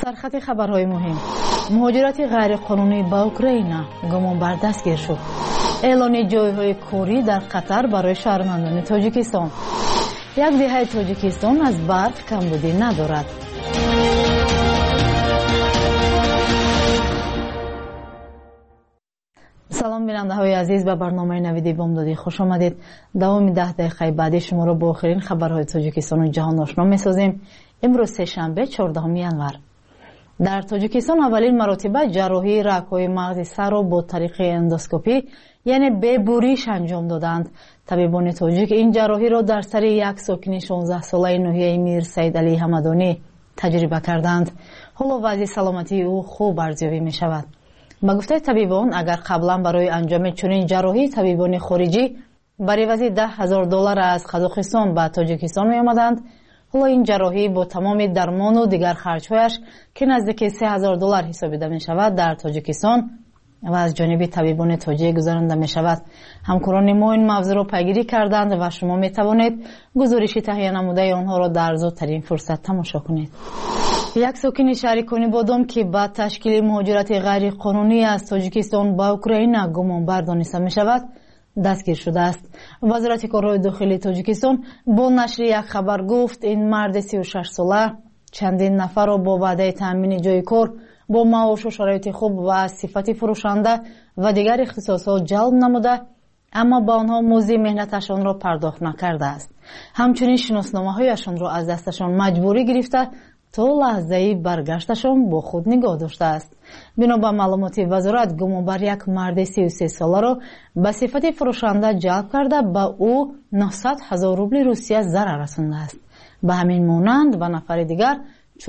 سرخط خبرهای مهم. مهاجرت غیرقانونی با اوکراین، گمانبر دستگیر شد. اعلان جایهای کاری در قطر برای شهروندان تاجیکستان. یک دهه تاجیکستان از برق کمبودی ندارد. سلام بیننده های عزیز، به برنامه نویدی بامدادی خوش آمدید. دوام 10 دقیقه بعدی شما را با آخرین خبرهای تاجیکستان و جهان آشنا می‌سازیم. امروز سه‌شنبه 14 ینور. در تاجیکستان اولین مرتبه جراحی رگ‌های مغز سر را با طریق اندوسکوپی یعنی به بوریش انجام دادند. طبیبان تاجیک این جراحی را در سر یک ساکن 16 ساله ناحیه میر سید علی حمدانی تجربه کردند. حالا وضع سلامتی او خوب ارزیابی می شود. با گفته طبیبان اگر قبلا برای انجام چنین جراحی طبیبان خارجی بر عوض $10,000 از قزاقستان به تاجیکستان می آمدند، حالا این جراحی با تمام درمان و دیگر خرجهایش که نزدیک $3,000 حسابیده می شود در تاجیکستان و از جانب طبیبان تاجیک گزارنده می شود. همکاران ما این موضوع را پیگیری کردند و شما می توانید گزارش تهیه نموده آنها را در زودترین فرصت تماشا کنید. یک ساکن شهر کنیبادام که بعد تشکیل مهاجرت غیر قانونی از تاجیکستان با اوکراین گمانبر دانسته می شود دستگیر شده است. وزارت کارهای داخلی تاجیکستان با نشر یک خبر گفت این مرد 36 ساله چندین نفر را با وعده تامین جای کار با معاش و شرایط خوب و صفت فروشنده و دیگر اختصاصات جلب نموده، اما با آنها مزد مهنتشان را پرداخت نکرده است. همچنین شناسنامه‌هایشان را از دستشان مجبوری گرفته تا لحظه برگشتشان با خود نگاه داشته است. بنا به معلومات وزارت گمانبر یک مرد 33 ساله را به صفت فروشنده جلب کرده به او 900,000 روبل روسیه ضرر رسانده است. به همین مانند و نفر دیگر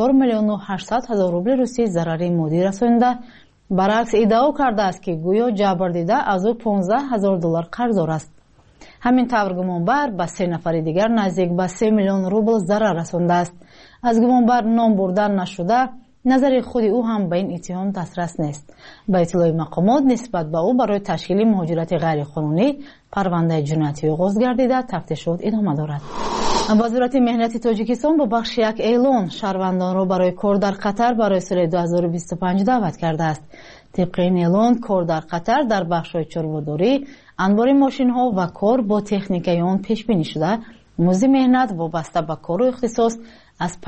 4,800,000 روبل روسیه ضرر مادی رسانده. برعکس ادعا کرده است که گویا جبر دیده از او $15,000 قرضدار است. همین طور گمانبر به 3 نفر دیگر نزدیک به 3 میلیون روبل ضرر رسانده است. از گمانبر نام بردن نشده، نظر خود او هم به این اتهام دسترس نیست. با اطلاع مقامات نسبت به او برای تشکیل مهاجرت غیر قانونی پرونده جنایتی آغاز گردیده تفتیشات ادامه دارد. وزارت مهنت تاجیکستان با بخش یک اعلان شهروندان را برای کار در قطر برای سال 2025 دعوت کرده است. طبق این اعلان کار در قطر در بخش‌های چربه‌داری، انبار ماشین‌ها و کار با تکنیک آن پیش بینی شده. مزد مهنت وابسته به کار و اختصاص از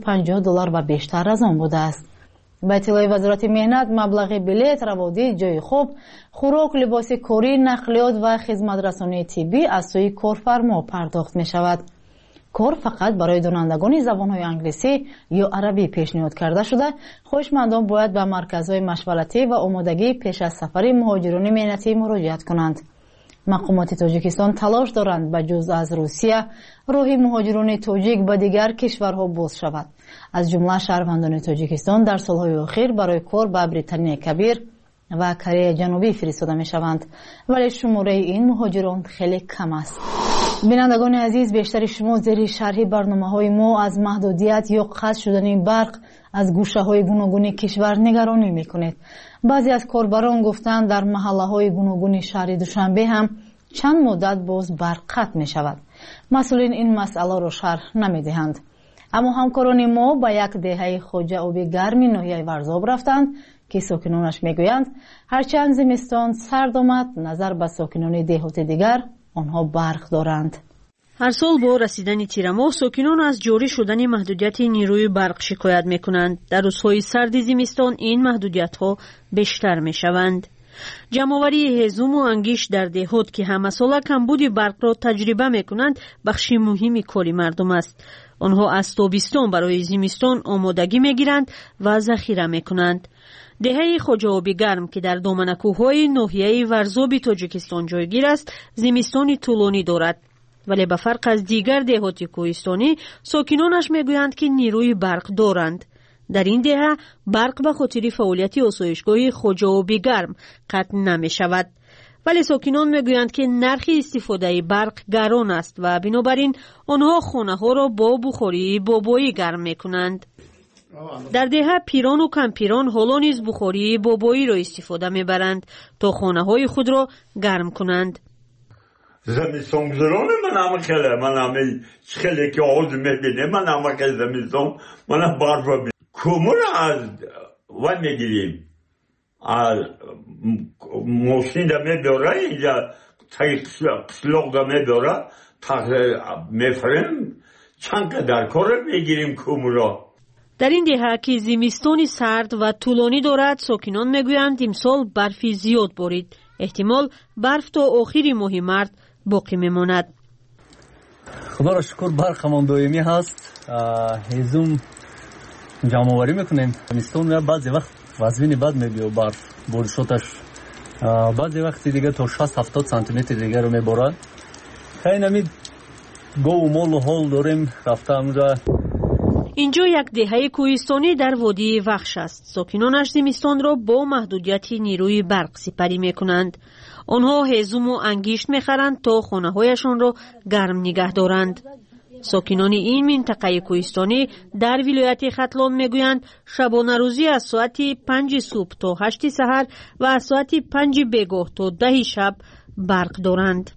$550 و بیشتر از آن بوده است. به اطلاع وزارت مهنت مبلغ بلیط، روادی، جای خوب، خوراک، لباس کاری، نقلیات و خدمات رسانی طبی از سوی کارفرما پرداخت می شود. کار فقط برای دانندگان زبان‌های انگلیسی یا عربی پیشنهاد کرده شده. خواهشمندان باید به مرکزهای مشورتی و آمادگی پیش از سفر مهاجران مهنتی مراجعت کنند. مقامات تاجیکستان تلاش دارند به جز از روسیه راه مهاجران تاجیک به دیگر کشورها باز شود. از جمله شهروندان تاجیکستان در سالهای اخیر برای کار به بریتانیای کبیر و کره جنوبی فرستاده می شوند، ولی شماره این مهاجران خیلی کم است. بینندگان عزیز، بیشتر شما زیر شرح برنامه‌های ما از محدودیت یا قطع شدن برق از گوشه‌های گوناگون کشور نگرانی می‌کنید. بعضی از کاربران گفتند در محله‌های گوناگون شهر دوشنبه هم چند مدت باز برق قطع می‌شود. مسئولین این مسئله را شرح نمی‌دهند. اما همکاران ما با یک دهه خوجه آبی گرم ناحیه ورزاب رفتند که ساکنانش میگویند هرچند زمستان سرد آمد، نظر به ساکنان دهات دیگر آنها برق دارند. هر سال با رسیدن تیر ماه ساکنان از جاری شدن محدودیت نیروی برق شکایت میکنند. در روزهای سرد زمستان این محدودیت‌ها بیشتر میشوند. جمع‌آوری هزوم و انگیش در دهات که همه ساله کمبود برق را تجربه میکنند بخشی مهمی کاری مردم است. آنها از تابستان برای زمستان آمادگی میگیرند و ذخیره میکنند. دهه خوجه آبی گرم که در دامن کوههای ناحیه ورزاب تاجیکستان جایگیر است، زمستانی طولانی دارد. ولی به فرق از دیگر دهات کوهستانی، ساکنانش میگویند که نیروی برق دارند. در این دهه برق به خاطر فعالیت آسایشگاه خوجه آبی گرم قطع نمی شود. ولی ساکنان میگویند که نرخ استفاده برق گران است و بنابراین آنها خانه ها را با بخاری بابایی گرم میکنند. در دهه پیران و کم پیران حالا نیز بخاری بابایی را استفاده میبرند تا خانه های خود را گرم کنند. زمستان گذران من همه خیلی که آز میبینه من همه که زمستان من برف کومو را از و میگیریم از موسین دا میبره اینجا تایی قسلوق دا میبره میفریم چند قدر کار میگیریم کومو را. در این دهه که زمستانی سرد و طولانی دارد ساکنان میگویند امسال برفی زیاد بارید. احتمال برف تا آخر ماه مارس باقی میماند. خدا را شکر برفمان دائمی هست. هیزم جمع آوری میکنیم. زمستان بعضی وقت وزن بد میبینه برف بارشاتش بعضی وقت دیگه تا 60-70 سانتی متر دیگه رو میبارد. خیلی نمید گو و مال و حال داریم رفته اونجا. اینجا یک دهه کوهستانی در وادی وخش است. ساکنانش زمستان را با محدودیت نیروی برق سپری میکنند. آنها هیزم و انگشت میخرند تا خانه هایشان را گرم نگه دارند. ساکنان این منطقه کوهستانی در ولایت ختلان میگویند شبانه روزی از ساعت 5 صبح تا 8 سحر و از ساعت 5 بیگاه تا 10 شب برق دارند.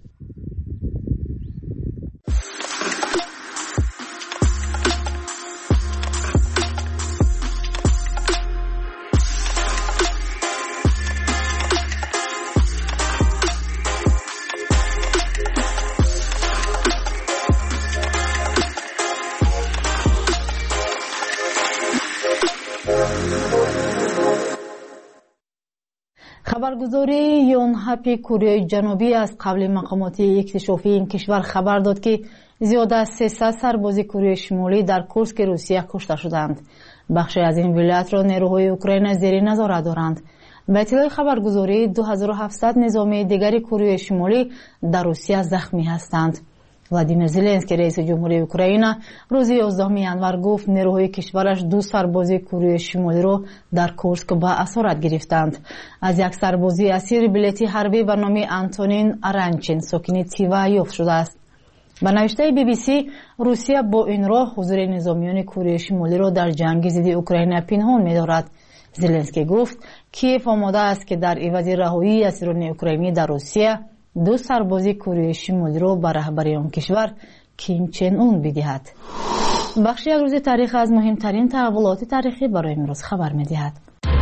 خبرگزاری یونهپ کره جنوبی از قبل مقامات اکتشافی این کشور خبر داد که زیاد از 300 سرباز کره شمالی در کورسک روسیه کشته شدند. بخشی از این ولایت را نیروهای اوکراین زیر نظارت دارند. به اطلاع خبرگزاری 2700 نظامی دیگر کره شمالی در روسیه زخمی هستند. ولادیمیر زلنسکی رئیس جمهوری اوکراین روز 11 ینور گفت نیروهای کشورش 2 سرباز کره شمالی را در کورسک به اسارت گرفتند. از یک سربازی اسیر بلیتی حربی به نام آنتونین آرانچین ساکن تیوا یافت شده است. به نوشته BBC روسیه با این راه حضور نظامیان کره شمالی را در جنگ ضد اوکراین پنهان می‌دارد. زلنسکی گفت کیف آماده است که در عوض رهایی اسیران اوکراینی در روسیه 2 سربازی کره شمالی را به رهبری آن کشور کیم چن اون بدهد. بخش یک روز تاریخ از مهمترین تحولات تاریخی برای امروز خبر می‌دهد.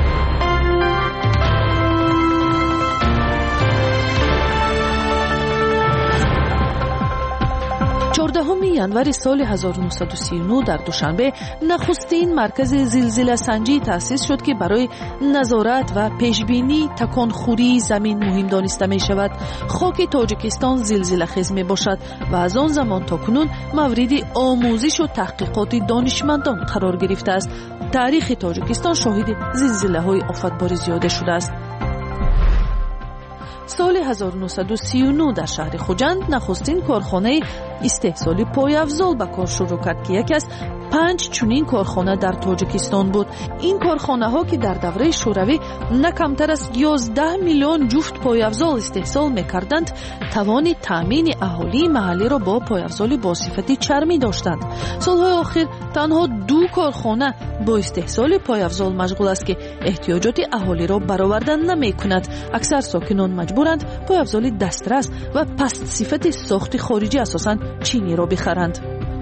14 ینور سال 1939 در دوشنبه نخستین مرکز زلزله سنجی تأسیس شد که برای نظارت و پیشبینی تکانخوری زمین مهم دانسته می شود. خاک تاجیکستان زلزله خیز می باشد و از آن زمان تا کنون مورد آموزش و تحقیقات دانشمندان قرار گرفته است. تاریخ تاجیکستان شاهد زلزله های آفتبار زیاده شده است. سال 1939 در شهر خوجند نخستین کارخانه استحصال پایافزال به کار شروع کرد که یکی از 5 چنین کارخانه در تاجیکستان بود. این کارخانه ها که در دوره شوروی نه کمتر از 11 میلیون جفت پایافزال استحصال میکردند، توان تامین اهالی محلی را با پایافزال با صفت چرمی داشتند. سالهای آخر تنها 2 کارخانه با استحصال پایافزال مشغول است که احتیاجات اهالی را برآورده نمیکند. اکثر ساکنان مجبورند پایافزال دسترس و پست صفت ساخت خارجی اساساً چینی را بخرند.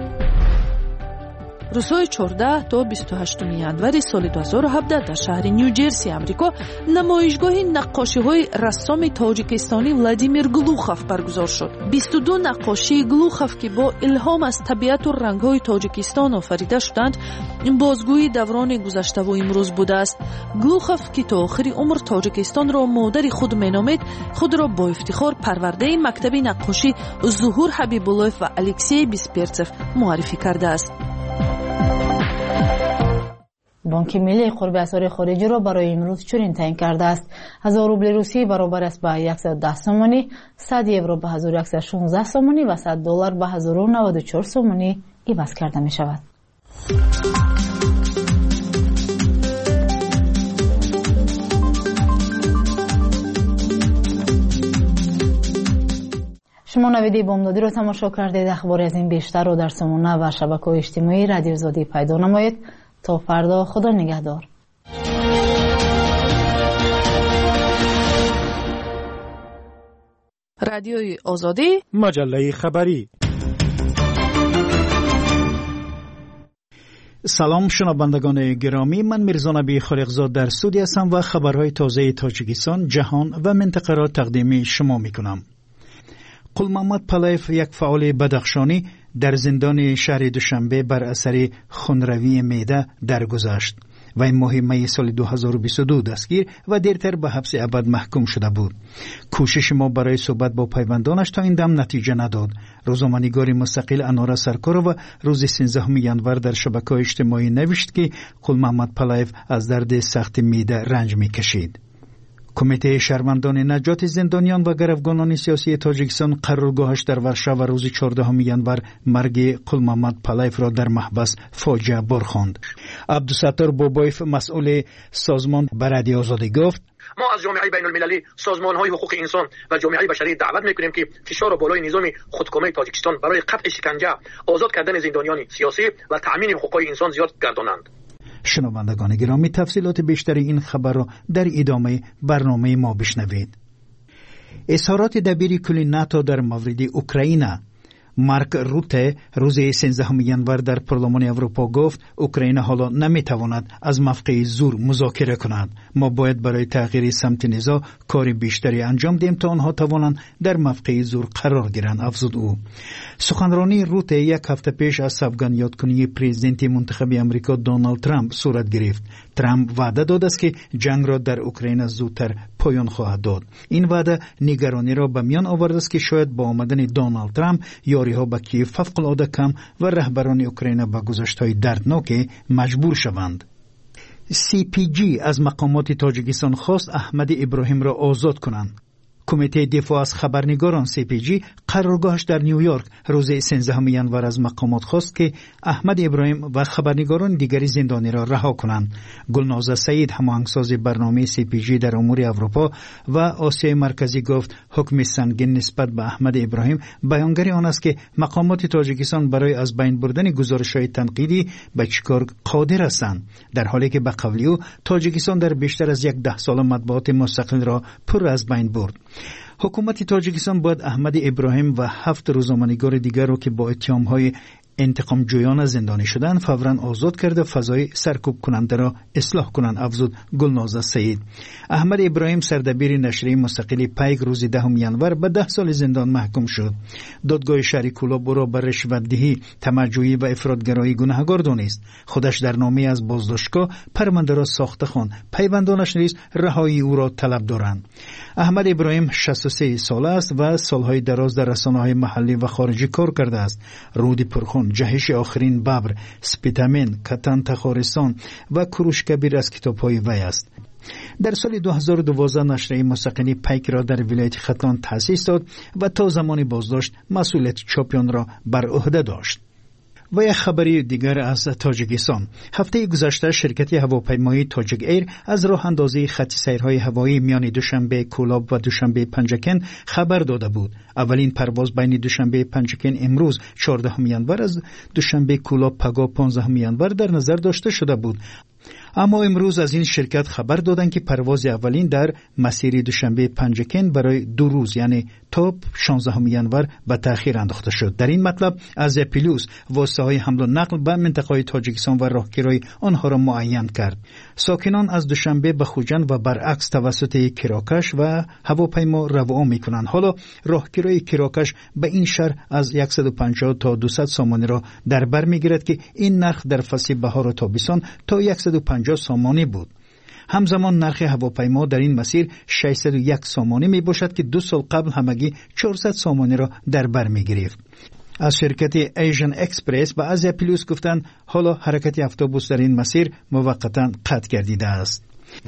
روزهای 14 تا 28 ینور سال 2017 در شهر نیوجرسی آمریکا نمایشگاه نقاشی‌های رسام تاجیکستانی ولادیمیر گلوخوف برگزار شد. 22 نقاشی گلوخوف که با الهام از طبیعت و رنگ‌های تاجیکستان آفریده شدند، بازگوی دوران گذشته و امروز بوده است. گلوخوف که تا آخر عمر تاجیکستان را مادر خود مینامید، خود را با افتخار پرورده مکتب نقاشی ظهور حبیب‌الله و الکسی بیسپرتسف معرفی کرده است. بانک ملی قرب اسعار خارجی را برای امروز چنین تعیین کرده است: 1000 روبل روسی برابر است به 110 سومانی، 100 یورو به 1116 سومانی و 100 دلار به 1094 سومانی عوض کرده می شود. شما نویده بامدادی را تماشا کردید. اخبار از این بیشتر را در سامانه و شبکه‌های اجتماعی رادیو آزادی پیدا نمایید. تا فردا، خدا نگهدار. رادیوی آزادی، مجله خبری. سلام شنوندگان گرامی، من میرزا نبی خالقزاد در استودیو هستم و خبرهای تازه تاجیکستان، جهان و منطقه را تقدیم شما میکنم. قلمحمد پالایف، یک فعال بدخشانی، در زندان شهر دوشنبه بر اثر خونروی معده درگذشت و این ماه می سال 2022 دستگیر و دیرتر به حبس ابد محکوم شده بود. کوشش ما برای صحبت با پیوندانش تا این دم نتیجه نداد. روزنامه‌نگار مستقل انارا سرکارова روز 13 ینور در شبکه‌های اجتماعی نوشت که قلمحمد پالایف از درد سخت معده رنج می‌کشید. کمیته شهروندان نجات زندانیان و گروگانان سیاسی تاجیکستان قرارگاهش در ورشو روز 14 ینور مرگ قلمحمد پالایف را در محبس فاجعه بار خواند. عبدالستار بابایف، مسئول سازمان برادری آزادی، گفت: ما از جامعه بین المللی، سازمان‌های حقوق انسان و جامعه بشری دعوت می‌کنیم که فشار بالای نظام خودکامه تاجیکستان برای قطع شکنجه، آزاد کردن زندانیان سیاسی و تأمین حقوق انسان زیاد گردانند. شنوندگان گرامی، تفصیلات بیشتری این خبر را در ادامه برنامه ما بشنوید. اظهارات دبیر کل ناتو در مورد اوکراین. مارک روته روز 13 ینور در پارلمان اروپا گفت اوکراین حالا نمیتواند از موقع زور مذاکره کند. ما باید برای تغییر سمت نزاع کار بیشتری انجام دهیم تا آنها توانند در موقع زور قرار گیرند، افزود او. سخنرانی روته یک هفته پیش از سوگند یادکنی پرزیدنت منتخب امریکا دونالد ترامپ صورت گرفت. ترامپ وعده داد است که جنگ را در اوکراین زودتر پایان خواهد داد. این وعده نگرانی را به میان آورده است که شاید با آمدن دونالد ترامپ یاری‌ها به کیف فوق‌العاده کم و رهبران اوکراین به گذشت‌های دردناک مجبور شوند. CPG از مقامات تاجیکستان خواست احمد ابراهیم را آزاد کنند. کمیته دفاع از خبرنگاران CPG قرارگاهش در نیویورک روز 13 ینور از مقامات خواست که احمد ابراهیم و خبرنگاران دیگری زندانی را رها کنند. گلنازه سعید، هماهنگساز برنامه CPG در امور اروپا و آسیای مرکزی، گفت حکم سنگین نسبت به احمد ابراهیم بیانگر آن است که مقامات تاجیکستان برای از بین بردن گزارش‌های تنقیدی به چیکار قادر هستند، در حالی که به قول او تاجیکستان در بیشتر از 10 سال مطبوعات مستقل را پر از بین برد. حکومت تاجیکستان باید احمد ابراهیم و 7 روزنامه‌نگار دیگر را که با اتهام‌های انتقام جویانه زندانی شدند فوراً آزاد کرده فضای سرکوب کننده را اصلاح کنند، افزود گلنازه سعید. احمد ابراهیم سردبیر نشریه مستقل پیک روز 10 ینور به 10 سال زندان محکوم شد. دادگاه شهر کولاب او را بر رشوت‌دهی، طمع‌جویی و افراط‌گرایی گناهکار دانست. خودش در نامه از بازداشتگاه پرونده را ساخته خواند. پیوندانش نیز رهایی او را طلب دارند. احمد ابراهیم 63 ساله است و سالهای دراز در رسانه‌های محلی و خارجی کار کرده است. رود پرخون، جهش آخرین ببر، سپیتامین، کتان تخارستان و کروش کبیر از کتاب‌های وی است. در سال 2012 نشریه مستقلی پیک را در ولایت ختلان تأسیس داد و تا زمان بازداشت مسئولیت چاپیان را بر عهده داشت. و یک خبری دیگر از تاجیکستان. هفته گذشته شرکت هواپیمایی تاجیک ایر از راه اندازی خط سیرهای هوایی میان دوشنبه کولاب و دوشنبه پنجکن خبر داده بود. اولین پرواز بین دوشنبه پنجکن امروز 14 ینور از دوشنبه کولاب پگاه 15 ینور در نظر داشته شده بود. اما امروز از این شرکت خبر دادند که پرواز اولین در مسیر دوشنبه پنجکن برای 2 روز یعنی تا 16 ینور به تأخیر انداخته شد. در این مطلب از پلیوس واسطه‌های حمل و نقل به منطقه‌های تاجیکستان و راهگیرای آنها را معین کرد. ساکنان از دوشنبه به خوجند و برعکس توسط کراکش و هواپیما روان می‌کنند. حالا راهگیرای کراکش به این شهر از 150 تا 200 سامانی را در بر می‌گیرد که این نرخ در فصل بهار و تابستان تا 150 سامانی بود. همزمان نرخ هواپیما در این مسیر 601 سامانی می باشد که 2 سال قبل همگی 400 سامانی را در بر می گرفت. از شرکت ایژن اکسپرس و از پلیوس گفتند حالا حرکت اتوبوس در این مسیر موقتا قطع گردیده است.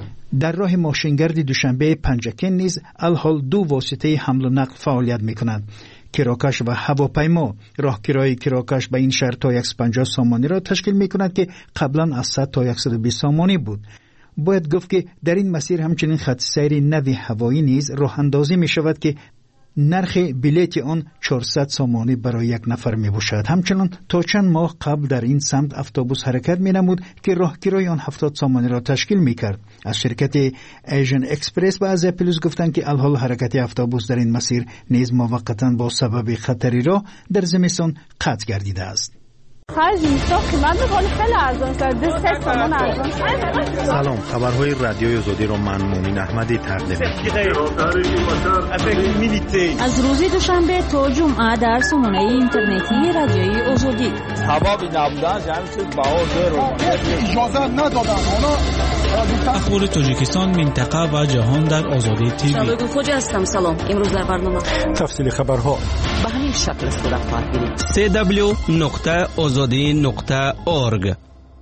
در راه ماشینگرد دوشنبه پنجکن نیز الحال 2 واسطه حمل و نقل فعالیت می کنند. کراکش و هواپیما. راهگیرای کراکش به این شهر تا 150 سامانی را تشکیل می کند که قبلا از 100 تا 120 سامانی بود. باید گفت که در این مسیر همچنین خط سیر نوی هوایی نیز راه اندازی می شود که نرخ بلیت آن 400 سامانی برای یک نفر می باشد. همچنان تا چند ماه قبل در این سمت اتوبوس حرکت می نمود که راهگیرای آن 70 سامانی را تشکیل می کرد. از شرکت ایژن اکسپرس و از پلیوس گفتند که الحال حرکت اتوبوس در این مسیر نیز موقتا با سبب خطری راه در زمستان قطع گردیده است. خرج میشه قیمت ولی خیلی ارزان شده 3 تومن ارزان. سلام، خبرهای رادیوی آزادی رو من مومین احمدی تقدیم می‌کنم. از روز دوشنبه تا جمعه در سامانه اینترنتی رادیوی آزادی. هوا نبودن جمعیت بهار اجازه ندادن. اخبار تاجیکستان، منطقه و جهان در آزادی تیوی. شبگون خوجه هستم. سلام. امروز در برنامه تفصیل خبرها به همین شکل صورت خواهد گرفت. www.azadi.org.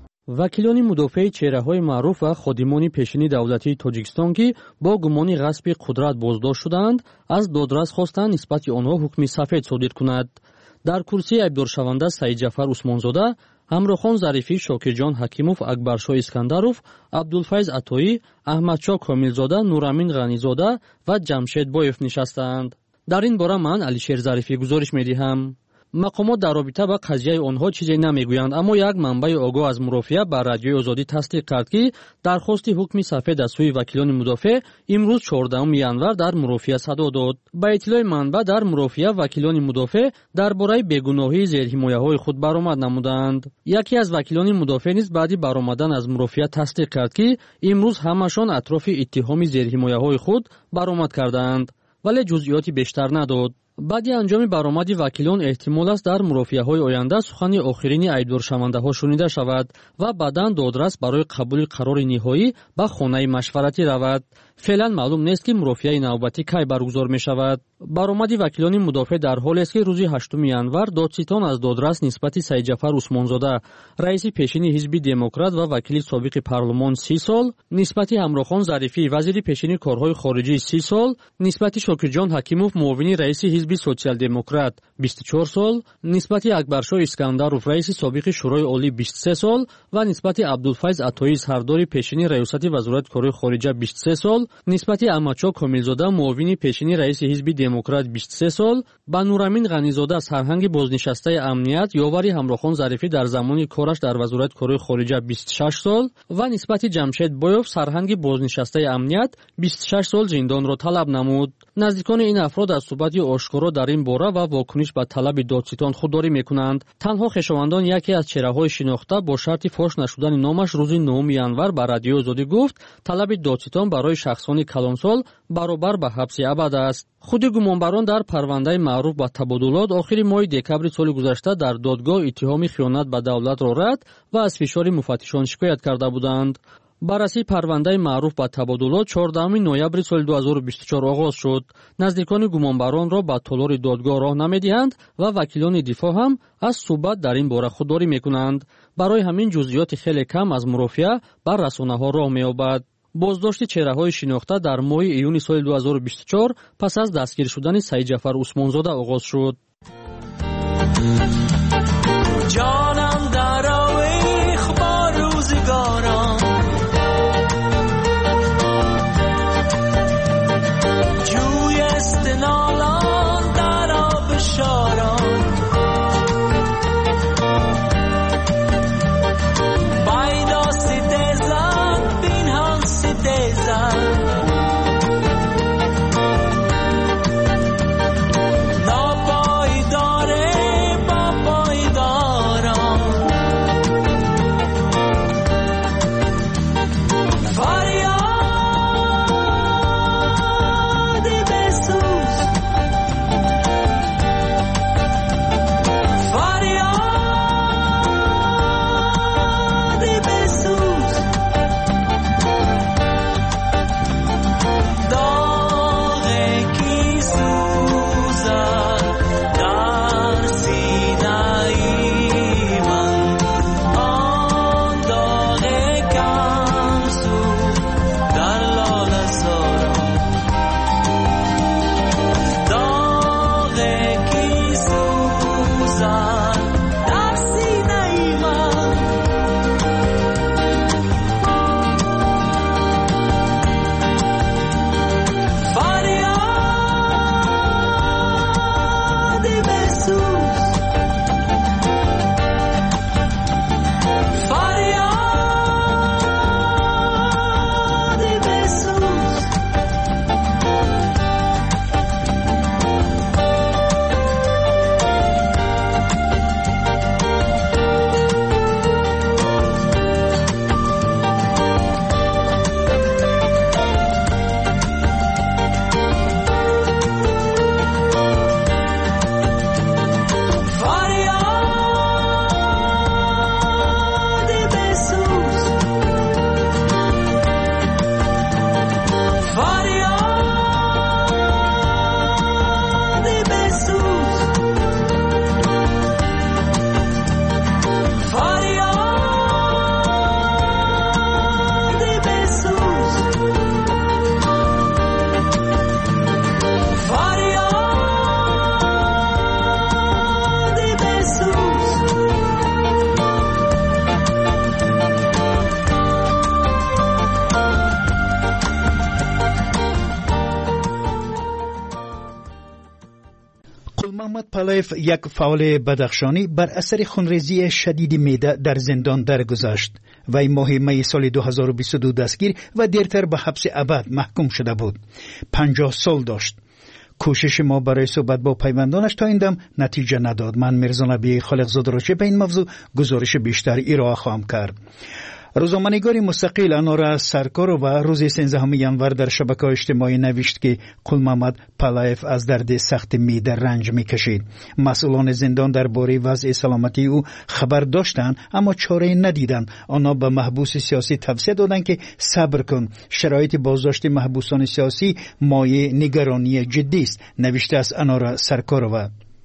وکیلان مدافع چهره‌های معروف و خادمان پیشین دولتی تاجیکستان که با گمان غصب قدرت بازداشت شدند، از دادرس خواستند نسبت آنها حکم سفید صادر کند. در کرسی عیبدارشونده سعید جعفر عثمانزاده، ҳамрохон зарифӣ, шокирҷон ҳакимов, акбаршоҳ искандаров, абдулфайз атоӣ, аҳмадшоҳ комилзода, нурамин ғанизода ва ҷамшед боев нишастаанд. дар ин бора ман алишер зарифӣ гузориш медиҳам. мақомот дар робита ба қазияи онҳо чизе намегӯянд, аммо як манбаи огоҳ аз мурофиа ба радиои озодӣ тасдиқ кард, ки дархости ҳукми сафед аз сӯи вакилони мудофеъ имрӯз 14 январ дар мурофиа садо дод. ба иттилои манба, дар мурофиа вакилони мудофеъ дар бораи бегуноҳии зерҳимояҳои худ баромад намуданд. яке аз вакилони мудофеъ низ баъди баромадан аз мурофиа тасдиқ кард, ки имрӯз ҳамашон атрофи иттиҳоми зерҳимояҳои худ баромад карданд, вале ҷузъиёти бештар надод. баъди анҷоми баромади вакилон эҳтимол аст дар мурофиаҳои оянда сухани охирини айбдоршавандаҳо шунида шавад ва баъдан додрас барои қабули қарори ниҳоӣ ба хонаи машваратӣ равад. феълан маълум нест, ки мурофиаи навбатӣ кай баргузор мешавад. баромади вакилони мудофеъ дар ҳолест, ки рӯзи 8 январ додситон аз додрас нисбати Саидҷафар Усмонзода, раиси пешини ҳизби демократ ва вакили собиқи парлумон 30 сол, нисбати Ҳамрохон Зарифӣ, вазири пешини корҳои хориҷӣ 30 сол, нисбати Шокирҷон Ҳакимов, муовини раиси ҳизби социал-демократ 24 сол, нисбати Акбаршоҳ Искандаров, раиси собиқи шӯрои олӣ 23 сол ва нисбати Абдулфайз Атоӣ, сардори пешини раёсати вазорати корҳои хориҷа 23 сол, нисбати Аҳмадшоҳ Комилзода, муовини пешини раиси ҳизби демократ 23 сол, ба Нурамин Ғанизода, сарҳанги бознишастаи амният, ёвари Ҳамрохон Зарифӣ дар замони кораш дар вазорати корҳои хориҷа 26 сол ва нисбати Ҷамшед Боев, сарҳанги бознишастаи амният 26 сол зиндонро талаб намуд. наздикони ин афрод аз суҳбати ошкоро дар ин бора ва вокуниш ба талаби додситон худдорӣ мекунанд. танҳо хешовандон яке аз чеҳраҳои шинохта бо шарти фош нашудани номаш рӯзи 9 январ ба радиои Озодӣ гуфт, талаби додситон барои шахсони калонсол баробар ба ҳабси абад аст. худи гумонбарон дар парвандаи маъруф ба табодулот охири моҳи декабри соли гузашта дар додгоҳ иттиҳоми хиёнат ба давлатро рад ва аз фишори муфаттишон шикоят карда буданд. баррасии парвандаи маъруф ба табодулот 14 ноябри соли 2024 оғоз шуд. наздикони гумонбаронро ба толори додгоҳ роҳ намедиҳанд ва вакилони дифоъ ҳам аз суҳбат дар ин бора худдорӣ мекунанд. барои ҳамин ҷузъиёти хеле кам аз мурофиа ба расонаҳо роҳ меёбад. боздошти чеҳраҳои шинохта дар моҳи июни соли 2024 пас аз дастгир шудани Саидҷафар Усмонзода оғоз шуд. جانم در آویخ با روزگاران جوی استنالان در آب شاران بایدا ستیزن بینهان ستیزن ناپایداره با محمد پالایف، یک فعال بدخشانی، بر اثر خونریزی شدید معده در زندان درگذشت. وی ماه می سال 2022 دستگیر و دیرتر به حبس ابد محکوم شده بود. 50 سال داشت. کوشش ما برای صحبت با پیوندانش تا این دم نتیجه نداد. من میرزا نبی خالقزاده را چه به این موضوع گزارش بیشتر ارائه خواهم کرد. روزنامه‌نگار مستقل انارا سرکارو و روز 13 ژانویه در شبکه‌های اجتماعی نوشت که قل محمد پالایف از درد سخت معده رنج می‌کشید. مسئولان زندان درباره وضع سلامتی او خبر داشتند اما چاره ندیدند. آنها به محبوس سیاسی توصیه دادند که صبر کن. شرایط بازداشت محبوسان سیاسی مایه نگرانی جدی است، نوشته است انارا سرکارو.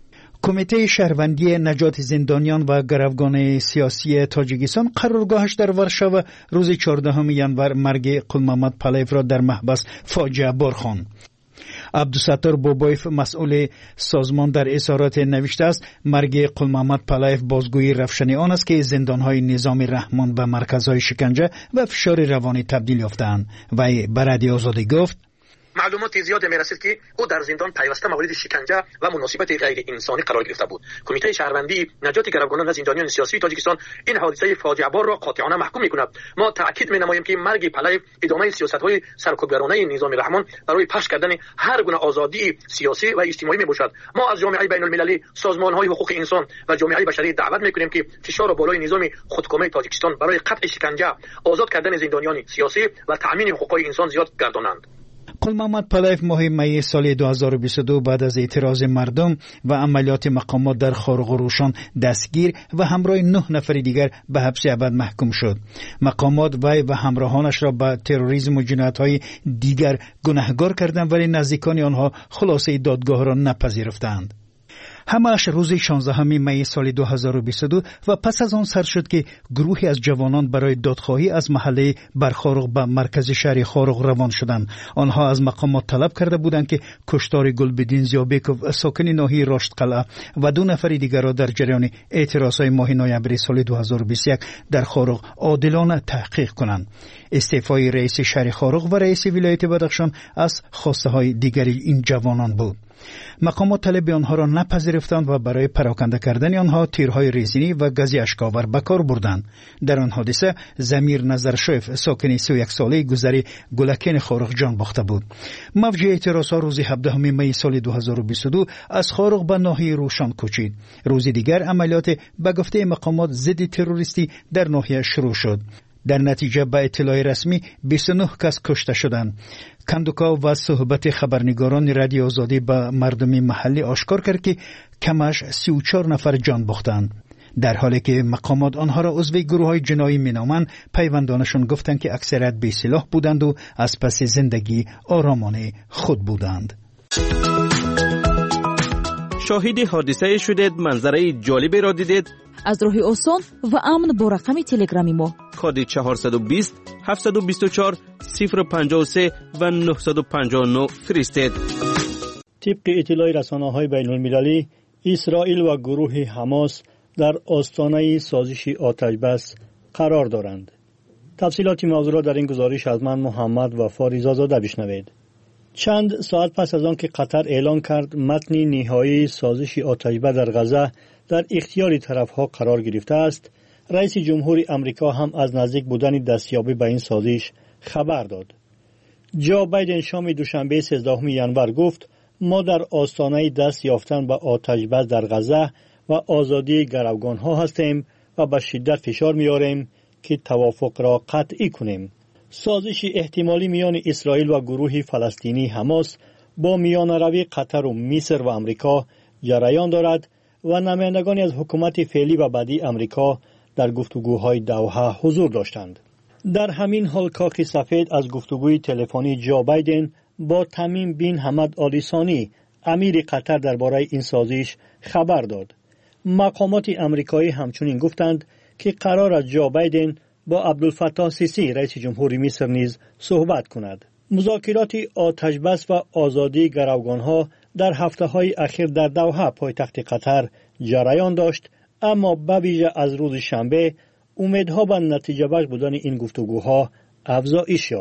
کمیته شهروندی نجات زندانیان و گروگان سیاسی تاجیکستان قرارگاهش در ورشاو روز 14 ژانویه مرگ قل محمد پالایف را در محبس فاجعه بار خواند. عبدالستار بابایف مسئول سازمان در اظهارات نوشته است مرگ قل محمد پالایف بازگویی رفشن آن است که زندانهای نظام رحمان به مرکزهای شکنجه و فشار روانی تبدیل یافتند. وی به رادیو آزادی گفت معلومات زیاد میرسید که او در زندان پیوسته مورد شکنجه و مناسبت غیر انسانی قرار گرفته بود. کمیته شهروندی نجات گروگانان و زندانیان سیاسی تاجیکستان این حادثه فاجعه بار را قاطعانه محکوم می‌کند. ما تاکید می‌نماییم که مرگ پالایف ادامه سیاست‌های سرکوبگرانه نظام رحمان برای پخش کردن هر گونه آزادی سیاسی و اجتماعی میباشد. ما از جامعه بین‌المللی، سازمان‌های حقوق انسان و جامعه بشری دعوت می‌کنیم که فشار بالای نظام خودکامه تاجیکستان برای قطع شکنجه، آزاد کردن زندانیان سیاسی و تأمین حقوق انسان زیاد گردانند. قل محمد پالایف ماه می سال 2022 بعد از اعتراض مردم و عملیات مقامات در خارق و روشن دستگیر و همراه 9 نفر دیگر به حبس ابد محکوم شد. مقامات وی و همراهانش را به تروریسم و جنایت‌های دیگر گناهکار کردند ولی نزدیکان آنها خلاصه دادگاه را نپذیرفتند. همه‌اش روز 16 می سال 2022 و پس از آن سر شد که گروهی از جوانان برای دادخواهی از محله برخارق به مرکز شهر خارق روان شدند. آنها از مقامات طلب کرده بودند که کشتار گلبدین زیابکوف ساکن ناحیه راشد قلعه و 2 نفر دیگر را در جریان اعتراضهای ماه نوامبر سال 2021 در خارق عادلانه تحقیق کنند. استعفای رئیس شهر خارق و رئیس ولایت بدخشان از خواسته های دیگر این جوانان بود. مقامات طلب آنها را نپذیرفتند و برای پراکنده کردن آنها تیرهای رزینی و گاز اشک‌آور به کار بردند. در آن حادثه ضمیر نظرشویف ساکن 31 ساله گذری گلکن خارق جان باخته بود. موج اعتراضها روز 17 می سال 2022 از خارق به ناحیه روشن کوچید. روز دیگر عملیات به گفته مقامات ضد تروریستی در ناحیه شروع شد. در نتیجه به اطلاع رسمی 29 کس کشته شدند. کندوکا و صحبت خبرنگاران رادیو آزادی به مردم محلی آشکار کرد که کمش 34 نفر جان باختند. در حالی که مقامات آنها را عضو گروه‌های جنایی مینامند، پیوندانشان گفتند که اکثریت بی سلاح بودند و از پس زندگی آرامانه خود بودند. شاهد حادثه شدید، منظره جالبی را دیدید؟ از راه آسان و امن با رقم تلگرامی ما کد 420 724 053 و 959 فرستید. طبق اطلاع رسانه‌های بین‌المللی، اسرائیل و گروه حماس در آستانه سازش آتش بس قرار دارند. تفصیلات موضوع را در این گزارش از من محمد و فاریزاده بشنوید. چند ساعت پس از آن که قطر اعلان کرد متن نهایی سازش آتش بس در غزه در اختیار طرفها قرار گرفته است، رئیس جمهور امریکا هم از نزدیک بودن دستیابی به این سازش خبر داد. جو بایدن شام دوشنبه 13 ژانویه گفت ما در آستانه دست یافتن به آتش بس در غزه و آزادی گروگانها هستیم و به شدت فشار میاریم که توافق را قطعی کنیم. سازش احتمالی میان اسرائیل و گروه فلسطینی حماس با میانروی قطر و مصر و امریکا جریان دارد و نمایندگانی از حکومت فعلی و بعدی امریکا در گفتگوهای دوحه حضور داشتند. در همین حال کاخ سفید از گفتگوی تلفنی جو بایدن با تمیم بن حمد آل ثانی امیر قطر درباره این سازش خبر داد. مقامات امریکایی همچنین گفتند که قرار است جو بایدن با عبدالفتاح سیسی رئیس جمهور مصر نیز صحبت کند. مذاکرات آتش بس و آزادی گروگانها در هفته‌های اخیر در دوحه پایتخت قطر جریان داشت، اما به ویژه از روز شنبه امیدها به نتیجه بخش بودن این گفتگوها افزایش یافت.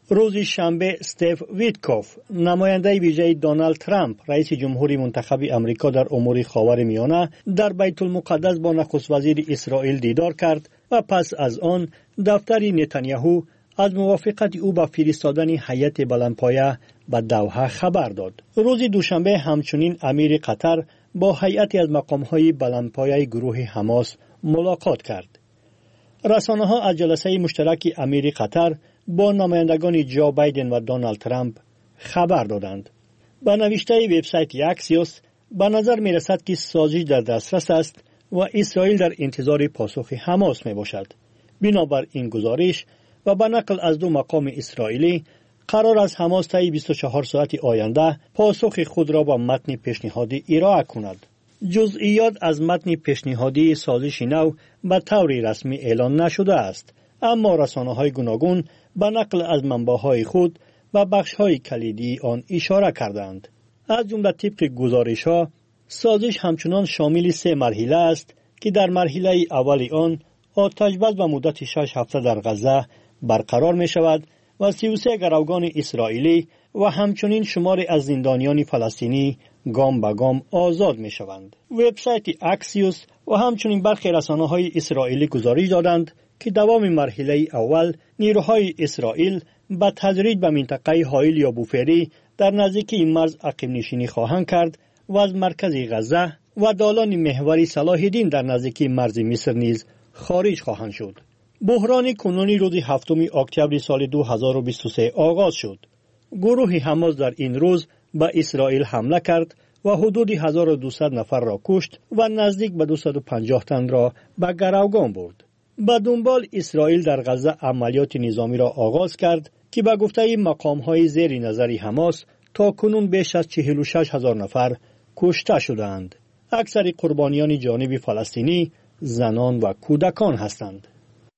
روز شنبه استیو ویتکوف نماینده ویژه دونالد ترامپ رئیس جمهوری منتخب امریکا در امور خاورمیانه در بیت المقدس با نخست وزیر اسرائیل دیدار کرد و پس از آن دفتر نتانیاهو از موافقت او با فرستادن هیئت بلندپایه به دوحه خبر داد. روز دوشنبه همچنین امیر قطر با هیئتی از مقام‌های بلندپایه گروه حماس ملاقات کرد. رسانه‌ها از جلسه مشترک امیر قطر با نمایندگان جو بایدن و دونالد ترامپ خبر دادند. با نوشته وبسایت اکسیوس به نظر می رسد که سازش در دسترس است و اسرائیل در انتظار پاسخ حماس می باشد. بنابر این گزارش و به نقل از دو مقام اسرائیلی قرار است حماس طی 24 ساعت آینده پاسخ خود را با متن پیشنهادی ارائه کند. جزئیات از متن پیشنهادی سازش نو به طور رسمی اعلان نشده است، اما رسانه‌های گوناگون به نقل از منبع‌های خود و بخش‌های کلیدی آن اشاره کردند. از جمله طبق گزارش‌ها سازش همچنان شامل 3 مرحله است که در مرحله اول آن آتش‌بس به مدت 6 هفته در غزه برقرار می‌شود و 33 گروگان اسرائیلی و همچنین شماری از زندانیان فلسطینی گام به گام آزاد می‌شوند. وبسایت اکسیوس و همچنین برخی رسانه‌های اسرائیلی گزارش دادند که دوام مرحله اول نیروهای اسرائیل به تدریج به منطقه هایل یا بوفری در نزدیکی مرز عقب نشینی خواهند کرد و از مرکز غزه و دالان محوری صلاح الدین در نزدیکی مرز مصر نیز خارج خواهند شد. بحران کنونی روز 7 اکتبر سال 2023 آغاز شد. گروه حماس در این روز به اسرائیل حمله کرد و حدود 1200 نفر را کشت و نزدیک به 250 تن را به گروگان برد. به دنبال اسرائیل در غزه عملیات نظامی را آغاز کرد که به گفته مقام‌های زیر نظر حماس تا کنون بیش از 46,000 نفر کشته شدند. اکثر قربانیان جانب فلسطینی زنان و کودکان هستند.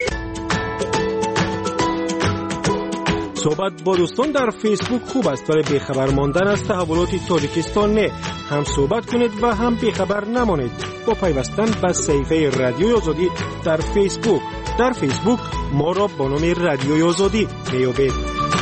صحبت با دوستان در فیسبوک خوب است، ولی بیخبر ماندن از تحولات تاجیکستان نه. هم صحبت کنید و هم بیخبر نمانید با پیوستن به صفحه رادیوی آزادی در فیسبوک. در فیسبوک ما را با نام رادیوی آزادی میابید.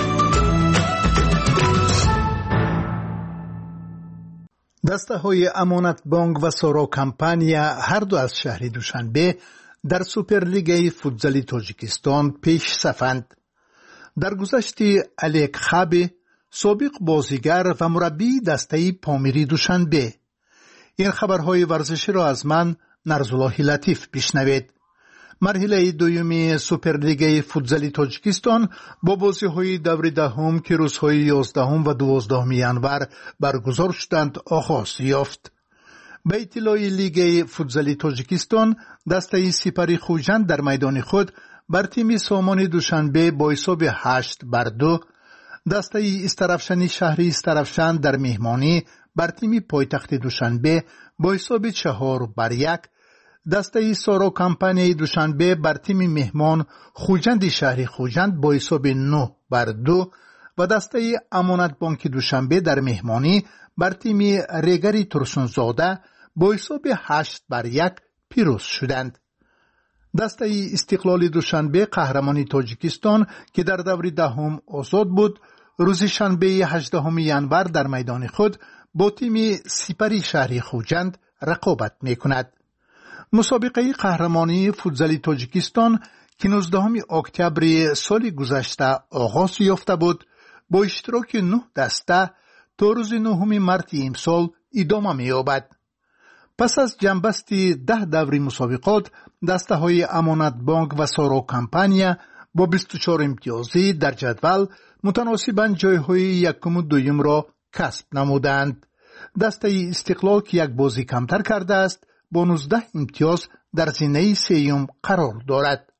دسته های امانت بانک و سارا کمپانیا هر دو از شهر دوشنبه در سوپرلیگ فوتزال تاجیکستان پیش صفند. در گذشته الیک خابی سابق بازیگر و مربی دسته پامیری دوشنبه. این خبرهای ورزشی را از من نرزالله لطیف بشنوید. مرحله دومی سوپرلیگ فوتزال تاجیکستان با بازی‌های دور دهم که روزهای 11 و 12 ینور برگزار شدند آغاز یافت. به اطلاع لیگ فوتزال تاجیکستان دسته سپری خوجند در میدان خود بر تیم سامان دوشنبه با حساب 8-2، دسته استرافشانی شهری استرافشان در مهمانی بر تیم پایتخت دوشنبه با حساب 4-1، دسته سارا کمپانی دوشنبه بر تیم مهمان خوجند شهری خوجند با حساب 9-2 و دسته امانت بانک دوشنبه در مهمانی بر تیم ریگری ترسونزاده با حساب 8-1 پیروز شدند. دسته استقلال دوشنبه قهرمان تاجیکستان که در دور دهم آزاد بود، روز شنبه 18 ینور در میدان خود با تیم سپری شهری خوجند رقابت می‌کند. مسابقه قهرمانی فوتزال تاجیکستان که 19 اکتبر سال گذشته آغاز یافته بود، با اشتراک 9 دسته تا روز 9 مارس امسال ادامه می‌یابد. پس از جنبستی 10 دور مسابقات، دسته های امانت بانک و سارا کمپانیا با 24 امتیازی در جدول متناسباً جایهای یکم و دویم را کسب نمودند. دسته استقلال که یک بازی کمتر کرده است با 19 امتیاز در زینه سیوم قرار دارد.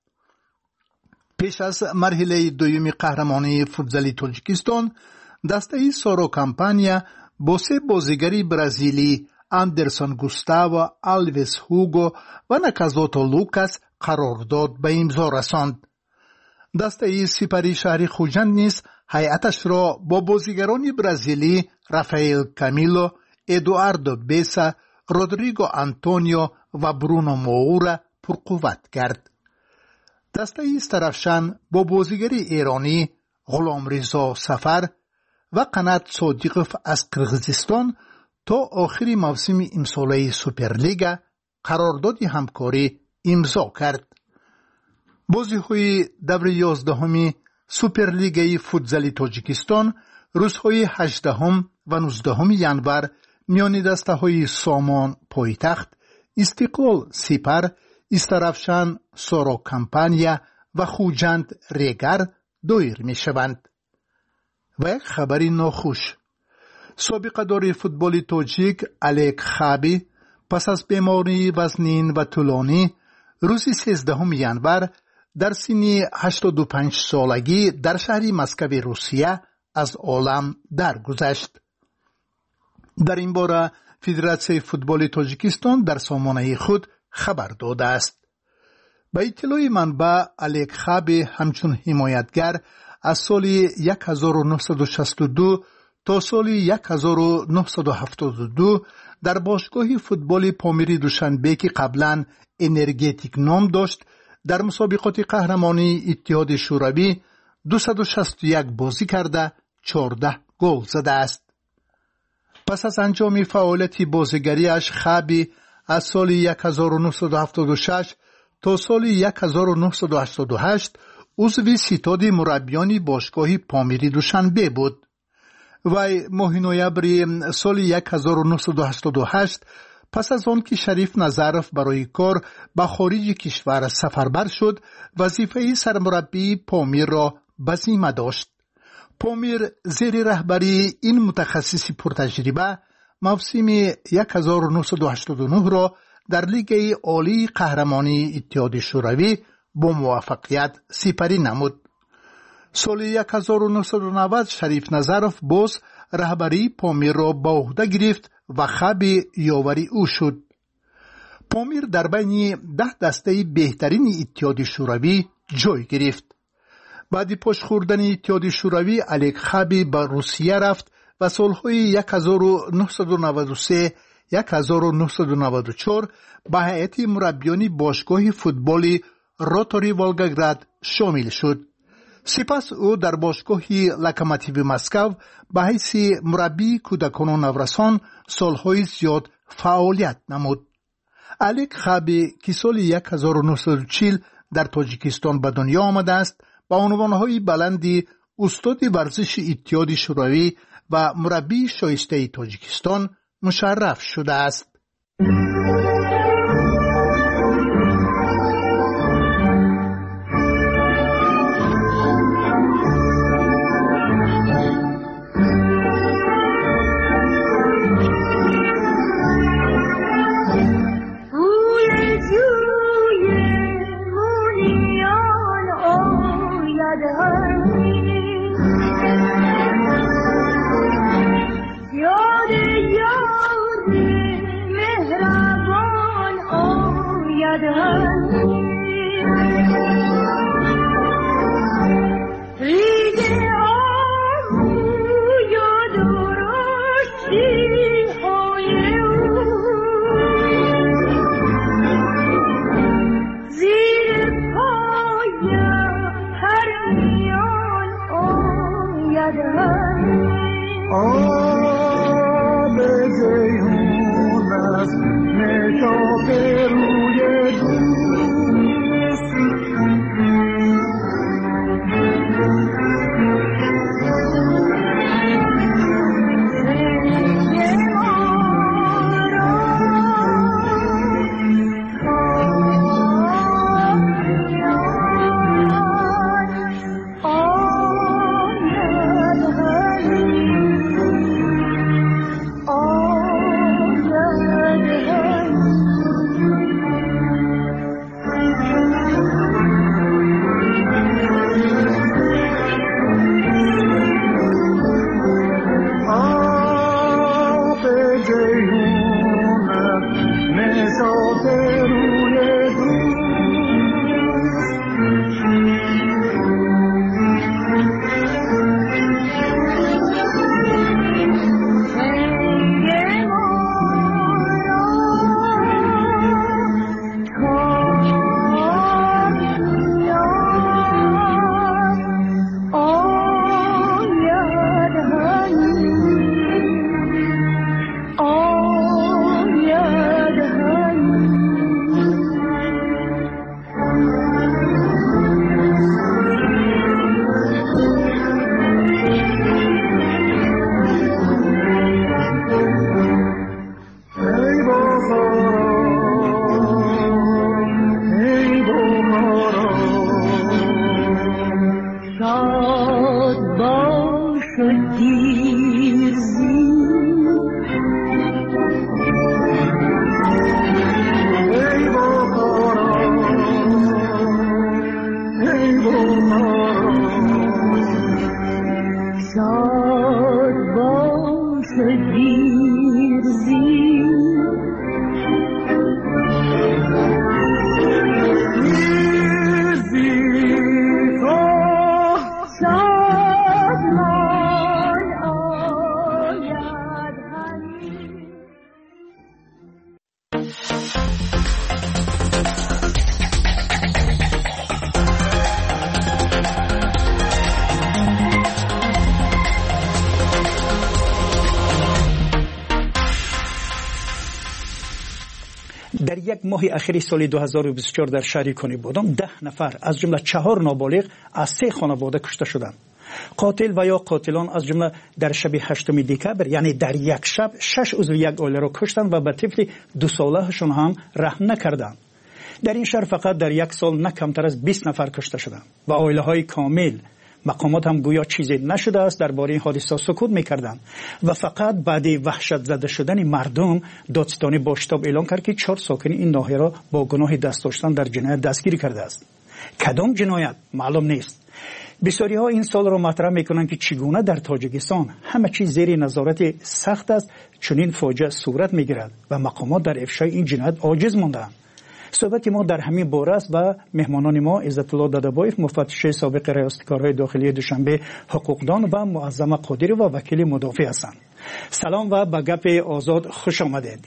پیش از مرحله دوم قهرمانی فوتزال تاجیکستان، دسته سارا کمپانیا با 3 بازیگری برزیلی اندرسون گوستاو، آلویس هوگو و ناکازوتو لوکاس قرارداد به امضا رساند. دسته سپری شهری خوجند نیز هیئتش را با بازیگران برزیلی رافائیل کامیلو، ادواردو بیسا، رودریگو آنتونیو و برونو موورا پرقوت کرد. دسته استرافشان با بازیگری ایرانی غلامرضا سفر و قنات صادقов از قرغیزستان تا آخر موسم امساله سوپرلیگ قرارداد همکاری امضا کرد. بازی‌های دور 11 سوپرلیگ فوتزال تاجیکستان روزهای 18 و 19 январ میان دسته‌های سامان پایتخت، استقلال سپر، استرافشان سورو کمپانیا و خوجند ریگر دایر می‌شوند. و یک خبری ناخوش: سابقه دار فوتبال تاجیک الیک خابی پس از بیماری وزنین و طولانی روز 13 январ در سن 85 سالگی در شهر مسکو روسیه از عالم درگذشت. در این باره فدراسیون فوتبال تاجیکستان در سامانه خود خبر داده است. به اطلاع منبع الیک خابی همچون حمایتگر از سال 1962 تا سال 1972 در باشگاه فوتبال پامیر دوشنبه که قبلا انرژتیک نام داشت در مسابقات قهرمانی اتحاد شوروی 261 بازی کرده 14 گل زده است. پس از انجام فعالیت بازیگریش خابی از سال 1976 تا سال 1988 عضو ستاد مربیان باشگاه پامیری دوشنبه بود. وی ماه نوامبر سال 1988 پس از آن که شریف نظرف برای کار به خارج کشور سفربر شد، وظیفه سرمربی پامیر را به ذمه داشت. پامیر زیر رهبری این متخصص پرتجربه موسم 1989 را در لیگ عالی قهرمانی اتحاد شوروی با موفقیت سپری نمود. سال 1990 شریف نظرف باز رهبری پامیر را به عهده گرفت و خابی یاوری او شد. پامیر در بین 10 دسته بهترین اتحاد شوروی جای گرفت. بعد پاش خوردن اتحاد شوروی الیک خابی به روسیه رفت و سالهای 1993 1994 به هیئت مربیان باشگاه فوتبال روتاری والگاگراد شامل شد. سپس او در باشگاه لوکوموتیو مسکو به حیث مربی کودکان و نوجوانان سالهای زیاد فعالیت نمود. الیک خابی که سال 1940 در تاجیکستان به دنیا آمده است، با عنوانهای بلندی استاد ورزش اتحاد شوروی و مربی شایسته تاجیکستان مشرف شده است. شاد باش و دیرزی ای باران ای باران شاد باش و دیرزی در یک ماه اخیر سال 2024 در شهر کنی بودم 10 نفر از جمله 4 نابالغ از 3 خانواده کشته شدند. قاتل و یا قاتلان از جمله در شب 8 دکبر یعنی در یک شب 6 عضو یک عائله را کشتند و به طفل 2 سالهشان هم رحم نکردند. در این شهر فقط در یک سال نه کمتر از 20 نفر کشته شدند و عائله های کامل مقامات هم گویا چیزی نشده است درباره این حادثه سکوت میکردند و فقط بعد وحشت زده شدن مردم دادستانی با شتاب اعلام کرد که 4 ساکن این ناحیه را با گناه دست داشتن در جنایت دستگیر کرده است. کدام جنایت معلوم نیست. بسیاری ها این سال را مطرح میکنند که چگونه در تاجیکستان همه چیز زیر نظارت سخت است چنین فاجعه صورت میگیرد و مقامات در افشای این جنایت عاجز ماندند. صحبت ما در همین باره است و مهمانان ما عزت الله دادابایف مفتش سابق ریاست کارهای داخلی دوشنبه حقوقدان و معظم قادری و وکیل مدافع هستند. سلام و به گپ آزاد خوش آمدید.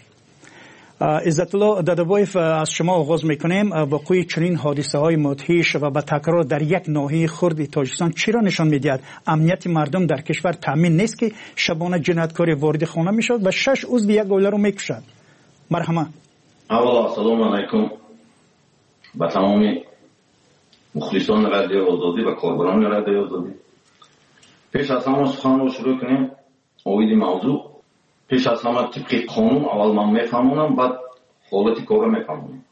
عزت الله دادابایف از شما آغاز میکنیم. وقوع چنین حادثه های مدهش و به تکرار در یک ناحیه خرد تاجیکستان چرا نشان میدهد امنیت مردم در کشور تامین نیست که شبانه جنایتکار وارد خانه میشود و 6 عضو یک عائله را میکشد؟ مرحبا. اولا سلام علیکم به تمام مخلصان رادیو آزادی و کاربران رادیو آزادی. پیش از همه سخن رو شروع کنیم. اوید موضوع پیش از همه طبق قانون اول من میفهمونم بعد حالت کار میفهمونم.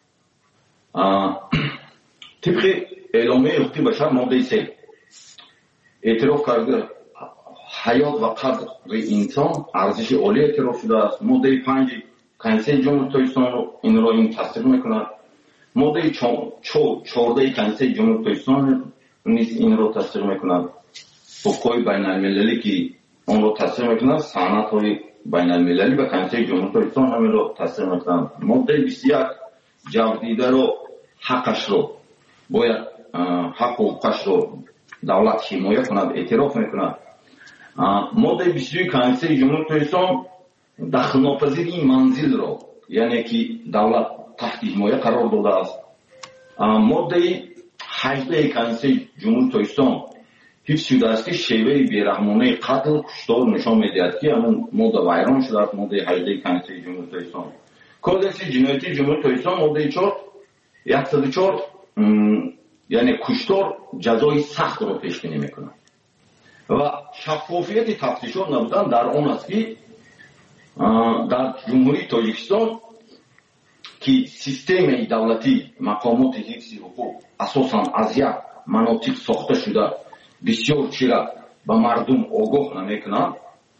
طبق اعلامیه حقوق بشر ماده 3 اعتراف کرده حیات و قدر انسان ارزش عالی اعتراف شده است. ماده 5 کنسل جمهوری تاجیکستان رو این را این تصدیق میکند. ماده 14 کنسل جمهوری تاجیکستان نیز این را تصدیق میکند. حقوق بین المللی که اون را تصدیق میکند سند های بین المللی و کنسل جمهوری تاجیکستان همین را تصدیق میکند. ماده 21 جوابدیده رو حقش رو باید حق و حقوقش رو دولت حمایت کند اعتراف میکند. ماده 22 کنسل جمهوری تاجیکستان دخل ناپذیر این منزل را یعنی که دولت تحت حمایت قرار داده است. ماده 18 کنسل جمهوری تاجیکستان حفظ شده است که شیوه بیرحمانه قتل کشتار نشان میدهد که همون ماده ویران شده است. ماده 18 کنسل جمهوری تاجیکستان کودکس جنایتی جمهوری تاجیکستان ماده 104 یعنی کشتار جزای سخت را پیش بینی میکند و شفافیت تفتیشات نبودن در آن است که در جمهوری تاجیکستان که سیستم دولتی مقامات حفظ حقوق اساساً از یک مناطق ساخته شده بسیار چیرا به مردم آگاه نمیکنند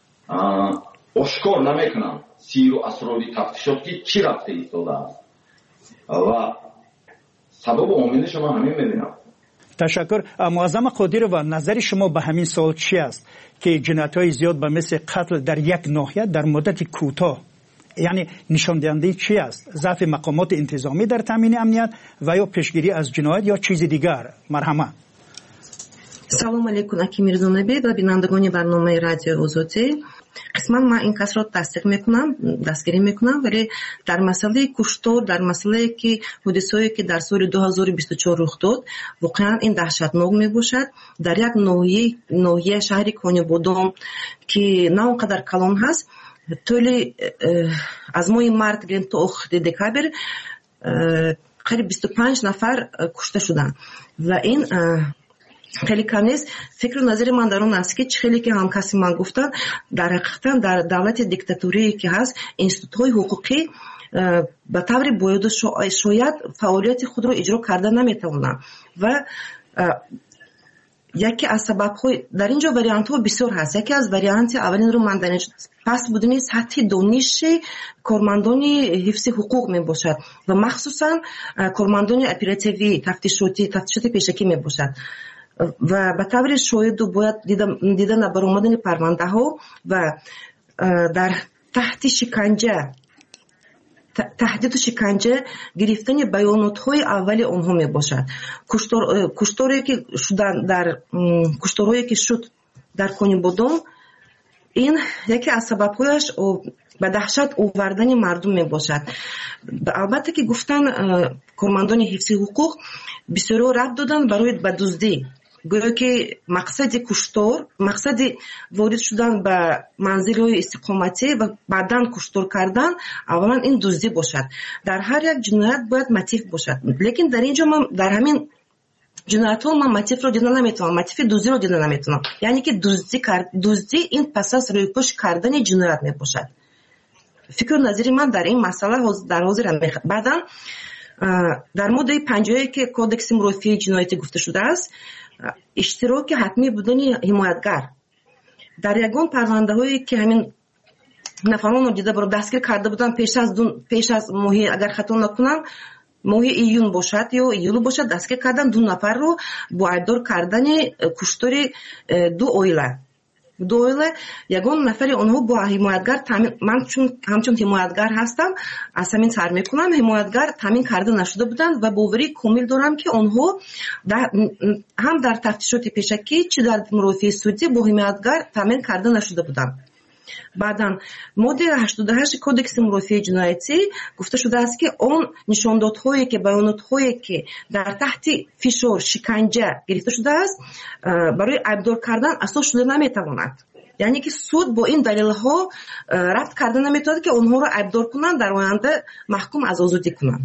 آشکار نمیکنند سیر و اسرار تفتیشات که چی رفته ایستاده است و سبب عاملش ما همین میبینم. تشکر. معظم قادری و نظر شما به همین سوال چی است که جنایت‌های زیاد به مثل قتل در یک ناحیه در مدت کوتاه یعنی نشان دهنده چی است؟ ضعف مقامات انتظامی در تامین امنیت و یا پیشگیری از جنایت یا چیز دیگر؟ مرحبا. سلام علیکم اکی میرزانبی و بینندگان برنامه رادیو آزادی. قسما من این کس را تصدیق میکنم دستگیری میکنم ولی در مسئله کشتار در مسئله که حادثه‌ای که در سال 2024 رخ داد واقعا این دهشتناک میباشد. در یک ناحیه شهر کنیبودم که نه اونقدر کلان هست طول از ماه مارت گرفته تا آخر دکبر قریب 25 نفر کشته شدند و این خیلی کم نیست. فکر و نظر من در اون است که خیلی که هم کسی من گفتن در حقیقتا در دولت دیکتاتوری که هست انستیتوهای حقوقی به طور باید شاید فعالیت خود رو اجرا کرده نمیتونن و یکی از سبب‌های در اینجا واریانت‌ها بسیار هست. یکی از واریانت اولین رو من در پس بودن سطح دانش کارمندان حفظ حقوق می باشد و مخصوصا کارمندان اپراتیوی تفتیشات پیشکی می باشد و به طور شاید باید دیدن برآمدن پرونده ها و در تهدید و شکنجه گرفتن بیانات های اولی آنها می باشد. کشتارهایی که شد در کنیبودان، این یکی از سبب‌هایش به دهشت آوردن مردم می باشد. البته که گفتن کارمندان حفظ حقوق بسیار ربط دادن برای به دزدی، گویا که مقصد وارد شدن به منزل‌های استقامتی و بعداً کشتار کردن اولا این دزدی باشد. در هر یک جنایت باید موتیف باشد، لیکن در اینجا من در همین جنایت ها من موتیف رو دیدن نمیتونم، موتیف دزدی رو دیدن نمیتونم. یعنی که دزدی این پس از رویپوش کردن جنایت می باشد. فکر نظری من در این مسئله در حاضر بعداً در ماده 50 که کودکس معرفی جنایتی گفته شده است، اشتراک حتمی بودن حمایتگر در یگان پرونده هایی که همین نفران رو دیده برای دستگیر کرده بودن پیش از ماهی، اگر خطا نکنم ماهی ایون باشد یا ایولو باشد، دستگیر کردن 2 نفر رو با ایدار کردن کشتار 2 عائله. یگان نفری آنها با حمایتگر من همچون حمایتگر هستم از همین سر میکنم، حمایتگر تامین کرده نشده بودند و باوری کامل دارم که آنها هم در تفتیشات پیشکی چه در مرافع سودی با حمایتگر تامین کرده نشده بودند. بعداً ماده 88 کودکس مرافع جنایتی گفته شده است که آن نشاندادهایی که بیاناتهایی که در تحت فشار شکنجه گرفته شده است برای ابدار کردن اساس شده نمیتواند. یعنی که سود با این دلیل ها ربط کردن نمیتواند که آنها را ابدار کنند در آینده محکوم از آزادی کنند.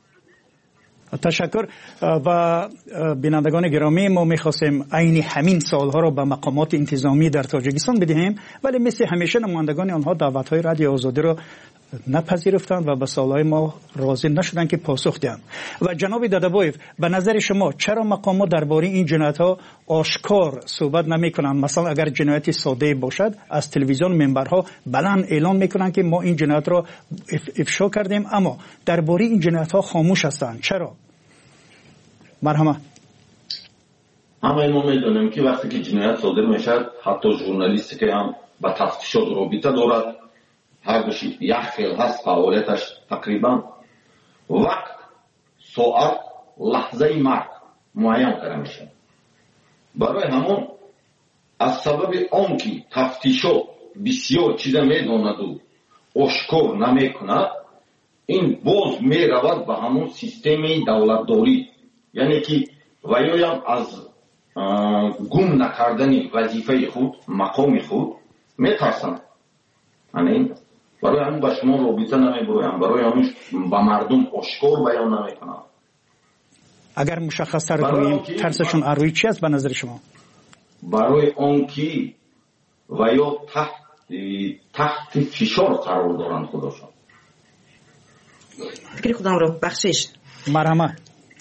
تشکر. و بینندگان گرامی، ما می‌خواستیم عین همین سوال‌ها را به مقامات انتظامی در تاجیکستان بدهیم، ولی مثل همیشه نمایندگان آنها دعوت‌های رادیو آزادی را نپذیرفتند و به سوال‌های ما راضی نشدند که پاسخ دهند. و جناب دادابایف، به نظر شما چرا مقامات درباره این جنایت‌ها آشکار صحبت نمی‌کنند؟ مثلا اگر جنایت ساده باشد از تلویزیون منبرها بلند اعلان می‌کنند که ما این جنایت را افشا کردیم، اما درباره این جنایت‌ها خاموش هستند. چرا؟ مرحبا. اما ما می‌دونیم که وقتی که جنایت صادر می‌شود حتی ژورنالیستی که هم با تفتیشات رابطه دارد، هر دوشی یک خیل هست فعالیتش تقریبا وقت، ساعت، لحظه مرگ معین کرده میشه. برای همون از سبب آنکه تفتیشات بسیار چیزا میداند و آشکار نمیکند، این باز میرود به همون سیستم دولتداری، یعنی که ویایم از گم نکردن وظیفه خود، مقام خود میترسند. یعنی برای همون به شما رابطه نمیبرویم، برای همون به مردم آشکار بیان نمیکنم. اگر مشخص تر کنیم ترسشون اروی چی است به نظر شما؟ برای آنکه و یا تحت فشار قرار دارند خودشان. فکر خودم رو بخشش مرحمه.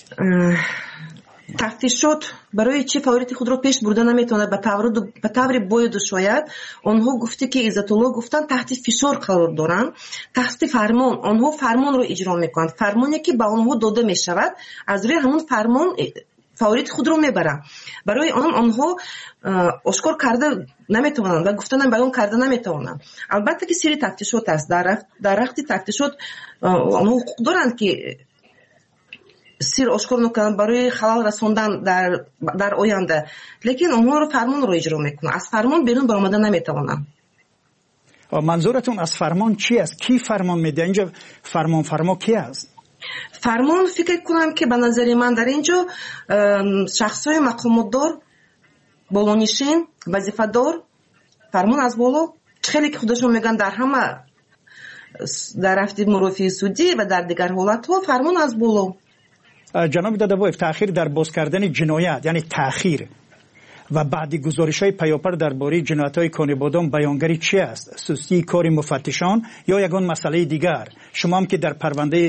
تفتیشات برای چه فعالیت خود را پیش برده نمیتونه به طور باید و شاید. آنها گفته که عزت الله گفتن تحت فشار قرار دارن، تحت فرمان، آنها فرمان رو اجرا میکنند، فرمانی که به آنها داده میشود از روی همون فرمان فعالیت خود رو میبرن. برای آنها آشکار کرده نمیتونن و گفتن بیان کرده نمیتونن. البته که سری تفتیشات است، در وقتی تفتیشات آنها حقوق دارند که سیر آشکار نکنند برای خلال رساندن در آینده، لیکن آنها رو فرمان رو اجرا میکنن، از فرمان بیرون برآمدن نمیتوانند. منظورتون از فرمان چی است؟ کی فرمان میده؟ اینجا فرما کی است؟ فرمان فکر کنم که به نظر من در اینجا شخصای مقامات دار، بالانشین، وظیفه دار، فرمان از بالا، خیلی که خودشون میگن در همه در رفت مرافع سودی و در دیگر حالت ها فرمان از بالا. جناب دادابایف، تأخیر در باز کردن جنایت یعنی تأخیر و بعد گزارش‌های پیاپر درباره جنایت‌های کانیبادان بیانگری چی است؟ سستی کار مفتشان یا یگان مسئله دیگر؟ شما هم که در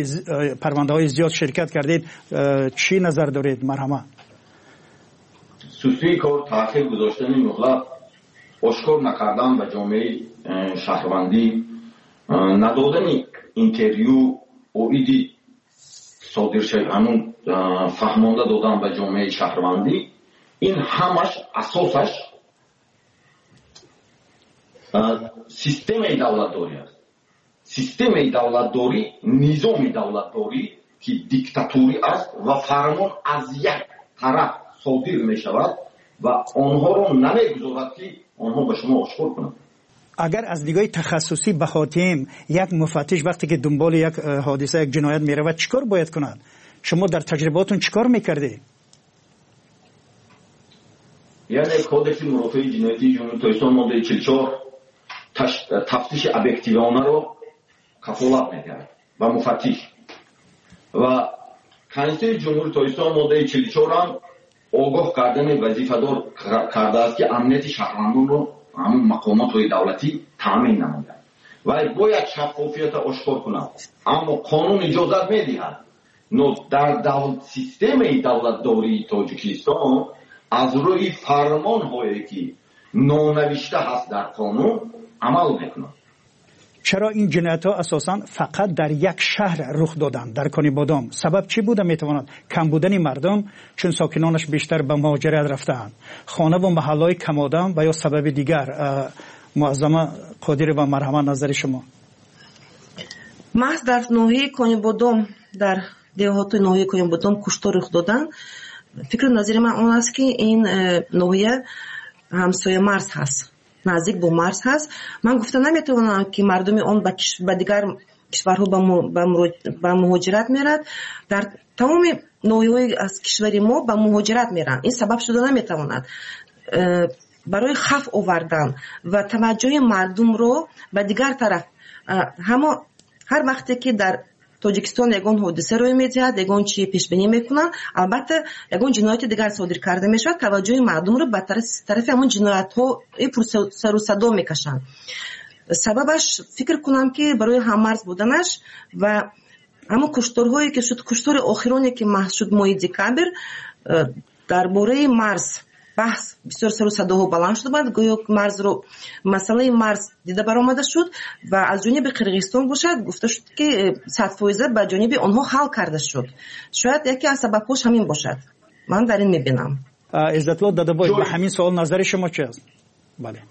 پرونده‌های زیاد شرکت کردید چی نظر دارید؟ مرحبا. سستی کار، تأخیر گذاشتن مهلت، آشکار نکردن به جامعه شهروندی، ندادن اینترویو اویدی صادر شد، همون فهمانده دادن به جامعه شهروندی، این همش اساسش سیستم دولتداری است. سیستم دولتداری، نظام دولتداری که دیکتاتوری است و فرمان از یک طرف صادر می شود و آنها رو نمیگذارد که آنها به شما آشکار کنند. اگر از نگاه تخصصی بخواتیم یک مفتش وقتی که دنبال یک حادثه، یک جنایت می رود چیکار باید کند؟ شما در تجرباتون چیکار میکردی؟ یعنی کودکس مرافع جنایتی جمهوری تاجیکستان ماده 44 تفتیش ابیکتیوانه رو کفالت میکرد و مفتش و کنستیتوسیون جمهوری تاجیکستان ماده 44 هم آگاه کردن وظیفه‌دار کرده است که امنیت شهروندان رو همون مقامات های دولتی تامین نماید و باید شفافیت آشکار کنند، اما قانون اجازت میدهد. در سیستم دولتداری تاجیکستان از روی فرمان هایی که نانوشته هست در قانون عمل میکنند. چرا این جنایت ها اساسا فقط در یک شهر رخ دادند، در کانیبادام؟ سبب چی بوده میتواند؟ کم بودن مردم، چون ساکنانش بیشتر به مهاجرت رفتند، خانه و محلهای کم آدم، و یا سبب دیگر؟ معظمه قادر و مرحمت، نظر شما؟ محض در ناحیه کانیبادام، در دهات ناحیه کانیبادام کشتار رخ دادن. فکر نظر من اون است که این ناحیه همسایه مرز هست، نزدیک با مرز هست. من گفتم نمیتونم که مردم اون به دیگر کشورها به مهاجرت میرد. در تمام ناحیه‌های از کشور ما به مهاجرت میرن. این سبب شده نمیتواند. برای خف آوردن و توجه مردم رو به دیگر طرف، هر وقتی که در تاجیکستان یگان حادثه روی میدهد، یگان چی پیش بینی میکنن، البته یگان جنایت دیگر صادر کرده میشود، توجه مردم رو به طرف همون جنایت ها سر و صدا میکشن. سببش فکر کنم که برای هممرز بودنش و همون کشتارهایی که شد، کشتار آخرانی که محض شد ماه دکامبر، درباره مرز بحث بسیار سر و صداها بلند شده بود. گویا مرز رو، مسئله مرز دیده برآمده شد و از جانب قرقیزستان باشد گفته شد که 100% به جانب آنها حل کرده شد. شاید یکی از سببش همین باشد. من در این میبینم. عزت‌الله دادابای، به همین سوال نظر شما چی است؟ بله.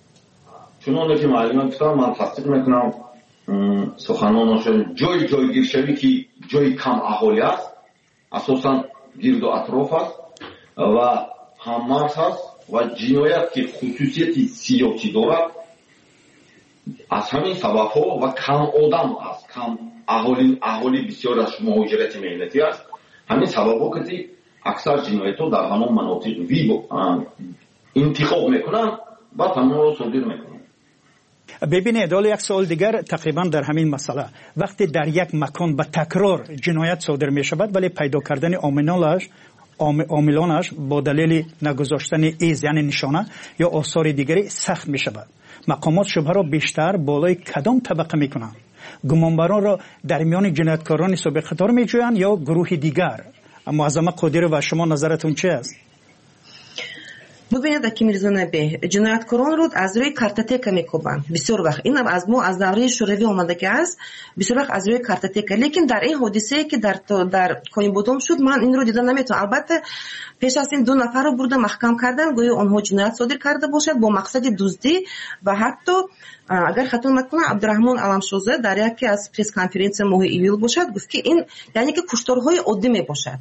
چون که معلومات گفتم، من تصدیق میکنم سخنانشون. جای گیرشوی که جای کم اهالی است، اساسا گرد و اطراف است و هممرز هست و جنایت که خصوصیت سیاسی دارد، از همین سبب ها و کم آدم است، کم اهالی بسیارش مهاجرت مهنتی است، همین سبب ها که اکثر جنایت ها در همون مناطق انتخاب میکنن و تمام رو صادر میکنن. ببینید، حالا یک سوال دیگر تقریبا در همین مسئله. وقتی در یک مکان به تکرار جنایت صادر می شود ولی پیدا کردن عاملانش با دلیل نگذاشتن ایز، یعنی نشانه یا آثار دیگری، سخت می شود، مقامات شبهه را بیشتر بالای کدام طبقه می کنند؟ گمانبران را در میان جنایتکاران سابق قطار می جویند یا گروه دیگر؟ معظمه قادر و شما نظرتون چه است؟ ببینید اکی میرزا نبی، جنایتکاران رو از روی کارتوتека میکوبند. بسیار وقت این از ما از دوره شوروی آمده است، بسیار وقت از روی کارتوتeka. لیکن در این حادثه که در کانیبادام شد، من این رو دیدن نمیتونم. البته پیش از این 2 نفر رو برده محکم کردن، گویا آنها جنایت صادر کرده باشد با مقصد دزدی و حتی اگر خطا نکنم عبدالرحمن علمشوزه در یکی از پرس کانفرانس ماه ایویل باشد گفت که این یعنی که کشتارهای عادی میباشد.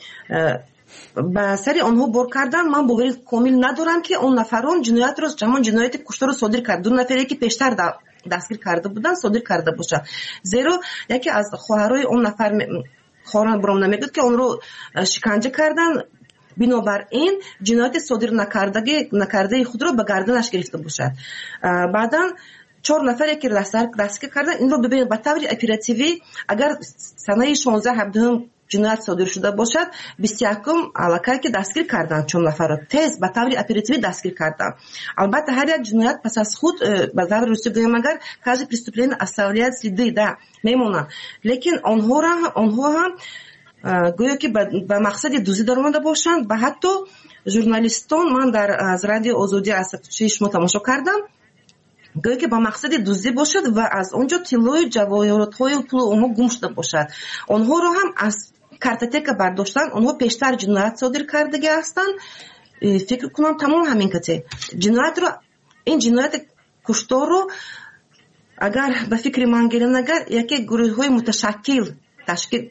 با سری آنها بار کردن. من باوری کامل ندارم که اون نفران جنایت رو، چون جنایت کشتار رو صادر کرد، 2 نفری که پیشتر دستگیر کرده بودن صادر کرده باشه. زیرا یکی از خواهرای اون نفر خواهران برام نمیگه که اون رو شکنجه کردن، بنابراین جنایت صادر نکرده خود رو به گردنش گرفته باشد. بعدا 4 نفری که دستگیر کردن این رو ببینید به طور اپراتیوی اگر سنه 16/17 جنایت صادر شده باشد 21 علاقه که دستگیر کردن 4 نفر رو تیز به طور اپراتیوی دستگیر کردن. البته هر یک جنایت پس از خود به طور روسی بگیم اگر کاژی پرеступление оставляет следы میمونن، لیکن آنها هم گویا که به مقصد دوزی در آمده باشند و حتی ژورنالیستان من از رادیو آزادی از شما تماشا کردم گویا که به مقصد دوزی باشد و از اونجا طلای جواهرات‌های پول اونها گم شده باشد. آنها رو هم از کارتوتека برداشتن، اونها پیشتر جنایت صادر کرده هستند. فکر کنم تمام همین کته جنایت رو، این جنایت کشتار رو اگر به فکر من گیرن اگر یکی گروه های متشکل تشکیل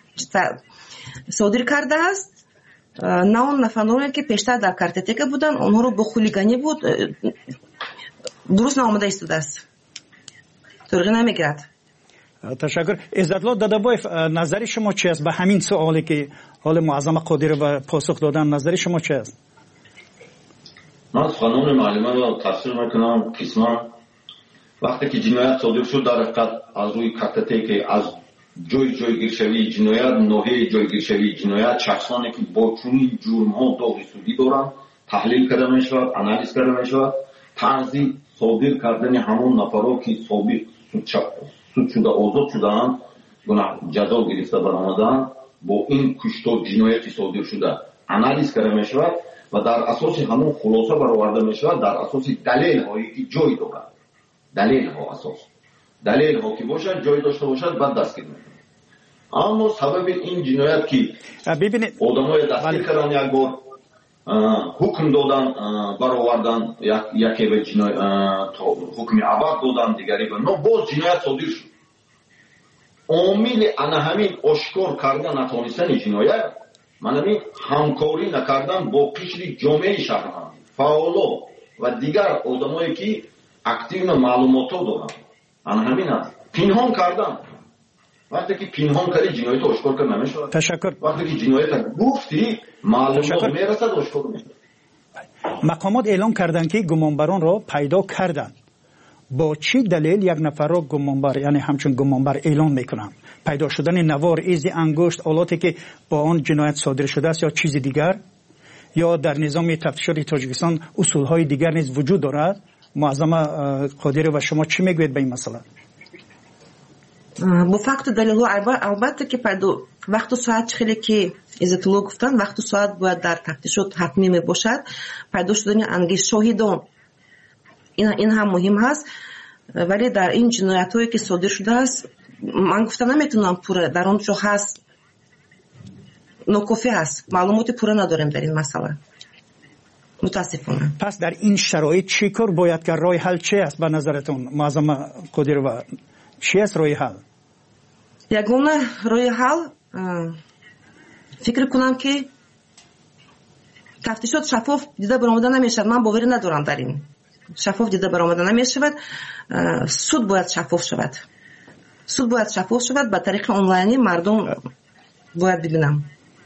صادر کرده است، نه اون نفرانی که پیشتر در کارتوتeka بودن اونها رو به خولیگانی بود درست نامده ایستاده است، طرقی نمیگیرد. تشکر. عزتالله دادابایف، نظر شما چی است به همین سوالی که حال معظم قادری و پاسخ دادن؟ نظر شما چی است؟ من از قانون معلومه رو تفسیر میکنم. قسما وقتی که جنایت صادر شد در حقیقت از روی کارتوتeka از جایگیر شوی جنایت، نوحه جایگیر شوی جنایت، شخصانی که با چنین جرم ها داغ سودی دارند تحلیل کرده میشود، آنالیز کرده میشود، طرز صادر کردن همون نفرها که سابق سود شده آزاد شدند، جزا گرفته برآمدند، با این کشتار جنایتی صادر شده آنالیز کرده میشود و در اساس همون خلاصه برآورده میشود، در اساس دلیل هایی که جای دارد، دلیل ها اساس دلیل ها که باشد جای داشته باشد بعد دستگیر میکنند. اما سبب این جنایت که آدمای دستگیر کردن یک بار حکم دادن برآوردن، یکی به حکم ابد دادن، دیگری به نه، باز جنایت صادر شد. عامل انا همین آشکار کردن نتوانستن جنایت من همین همکاری نکردن با قشر جامعه شهروند، فعالا و دیگر آدمایی که اکتیو معلومات دارن، انا همین است پنهان کردن. وقتی که پنهان کردی جنایت آشکار کرد نمیشود. تشکر. وقتی که جنایت گفتی معلومات میرسد آشکار میشه. مقامات اعلام کردند که گمانبران را پیدا کردند. با چی دلیل یک نفر را گمانبر، یعنی همچون گمانبر اعلام میکنند؟ پیدا شدن نوار، ایز انگشت، آلاتی که با آن جنایت صادر شده است یا چیز دیگر؟ یا در نظام تفتیشات تاجیکستان اصولهای دیگر نیز وجود دارد؟ معظم قادری و شما چی میگوید به این مسئله؟ با فقط دلیل ها البته که وقت و ساعت خیلی که عزتالله گفتن وقت و ساعت باید در تفتیشات حتمی می باشد. پیدا شدن انگیز شاهدان این هم مهم هست، ولی در این جنایت هایی که صادر شده است من گفتم نمیتونم پوره در اونجا هست، ناکافی هست، معلومات پوره نداریم در این مسئله متاسفانه. پس در این شرایط چی کار باید که راه حل چی است به نظرتون معظم قادری و چی است راه حل؟ یگانه راه حل فکر کنم که تفتیشات شفاف دیده برآمده نمیشود. من باوری ندارم در این شفاف دیده برآمده نمیشود. سود باید شفاف شود، سود باید شفاف شود، به طریق آنلاینی مردم باید ببینم.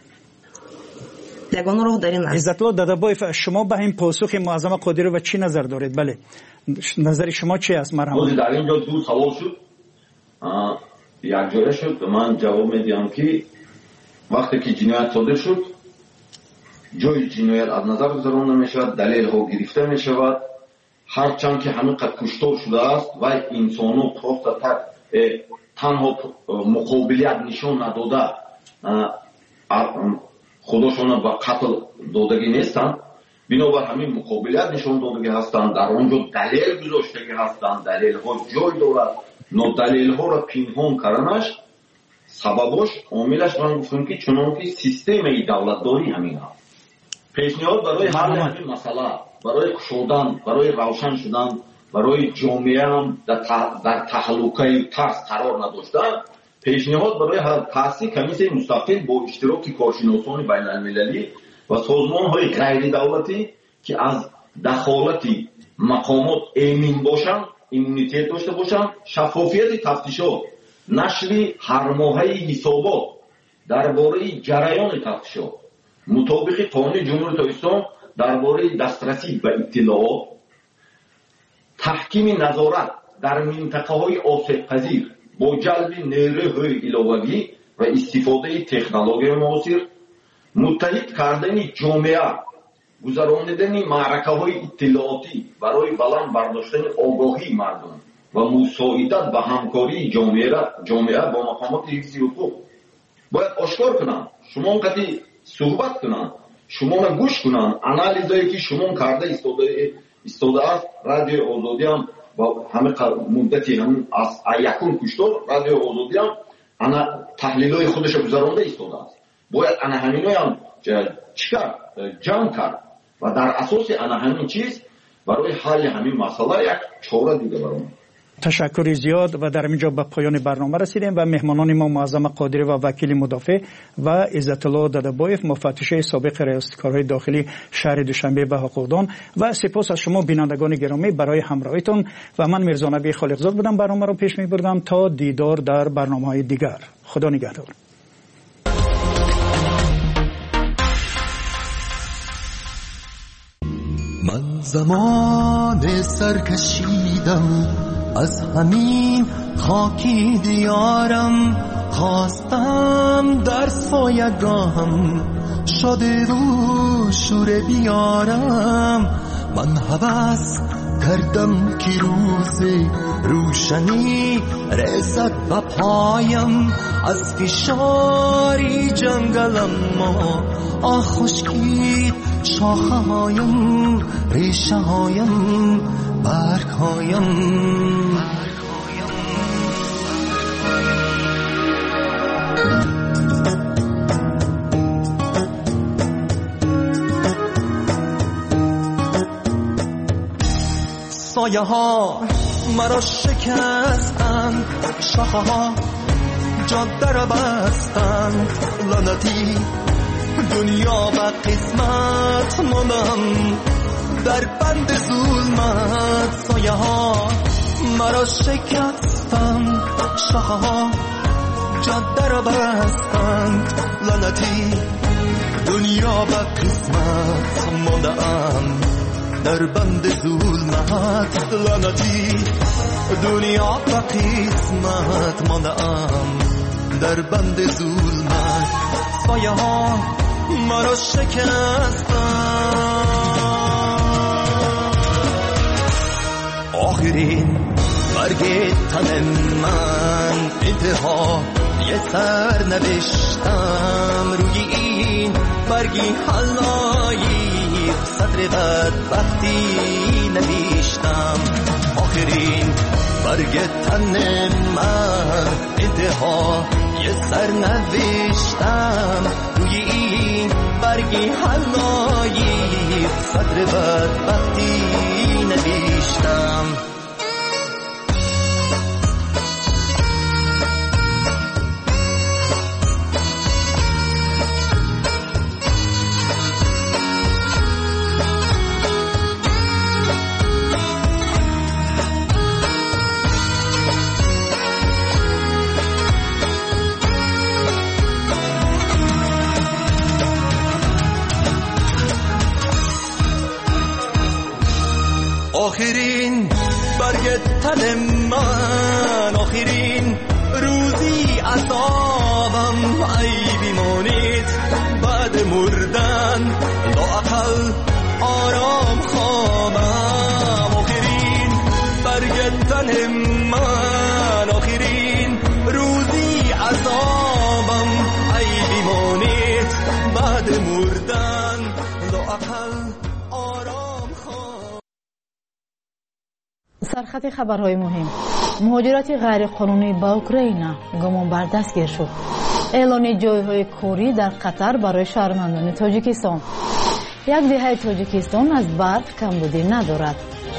یگانه راه در این است. عزتالله دادابایف، شما به این پاسخ معظم قادری و چی نظر دارید؟ بله نظر شما چی است؟ مرحبا. در اینجا دو سوال شد، یک جوره شد و من جواب میدیم که وقتی که جنایت صادر شد جای جنایت از نظر گذرانده میشود، دلیل ها گرفته میشود، هرچند که همین قد کشتار شده است و انسان ها تنها مقابلیت نشان نداده خودشان به قتل دادگی نیستند، بنابر همین مقابلیت نشان دادگی هستند، در آنجا دلیل گذاشتگی هستند، دلیل ها جای دارد، دلیل ها را پنهان کردنش سببش عاملش من گفتم که چون که سیستم دولتداری همین هست. پیشنهاد برای حل همین مسئله، برای کشودن، برای روشن شدن، برای جامعه هم در تحلقه ترس قرار نداشتن، پیشنهاد برای تأسیس کمیته مستقل با اشتراک کارشناسان بین المللی و سازمان های غیر دولتی که از دخالت مقامات امین باشند، ایمنیتیت داشته باشند، شفافیت تفتیشات، نشر هر ماهه حسابات درباره جریان تفتیشات، مطابق قانون جمهوری تاجیکستان درباره دسترسی به اطلاعات، تحکیم نظارت در منطقه های آسیب پذیر با جلب نیروهای علاوه‌ای و استفاده تکنولوژی معاصر، متحد کردن جامعه، گذراندن معرکه های اطلاعاتی برای بلند برداشتن آگاهی مردم و مساعدت به همکاری جامعه با مقامات حفظ حقوق باید آشکار کنن، شما اونقدر صحبت کنن، شما گوش کنن. انالیزایی که شما کرده ایستاده است رادیو آزادی هم با همه مدتی هم از یکون کشتار رادیو آزادی هم انا تحلیلای خودش گذرانده ایستاده است. باید انا همینای هم چیکار جمع کرد و در اساس انا همین چیز برای حل همین مسئله یک چاره دیگه برام. تشکر زیاد و در اینجا به پایان برنامه رسیدیم و مهمانان ما معظم قادری و وکیل مدافع و عزت الله ددبایف مفتش سابق ریاست کارهای داخلی شهر دوشنبه و حقوقدان و سپاس از شما بینندگان گرامی برای همراهیتون و من میرزا نبی خالقزاد بودم برنامه رو پیش میبردم. تا دیدار در برنامه‌های دیگر. خدا نگهدار. من زمان سرکشیدم از همین خاکی دیارم، خواستم در سایگاهم شده و شوره بیارم. من هوس کردم که روز روشنی رسد به پایم، از فشاری جنگلم ما خشکید شاخه هایم، ریشه هایم، برگ هایم. سایه ها مرا شکستند، شاخه ها جاده را بستند. لعنتی دنیا و قسمت ماندم در بند ظلمت. سایه ها مرا شکستند، شاخه ها جاده را بستند. لعنتی دنیا و قسمت ماندم در بند ظلمت. لعنتی دنیا و قسمت ماندم در بند ظلمت. سایه ها مرا شکستند. آخرین برگ تن من انتها یه سر نوشتم، روی این برگی حلایی صدر بدبختی نوشتم. آخرین برگ تن من انتها یه سر نوشتم، روی این برگی حلایی صدر بدبختی نوشتم. آخرین برگ تن من، آخرین روزی عذابم، ای بیمانید بعد مردن لااقل آرام خوابم. آخرین برگ تن من، آخرین روزی عذابم، ای بیمانید بعد مردن لااقل آرام خوابم. سرخط خبرهای مهم: مهاجرت غیرقانونی با اوکراین گمان بر دستگیر شد. اعلان جایهای کاری در قطر برای شهروندان تاجیکستان. یک دهه تاجیکستان از برق کمبودی ندارد.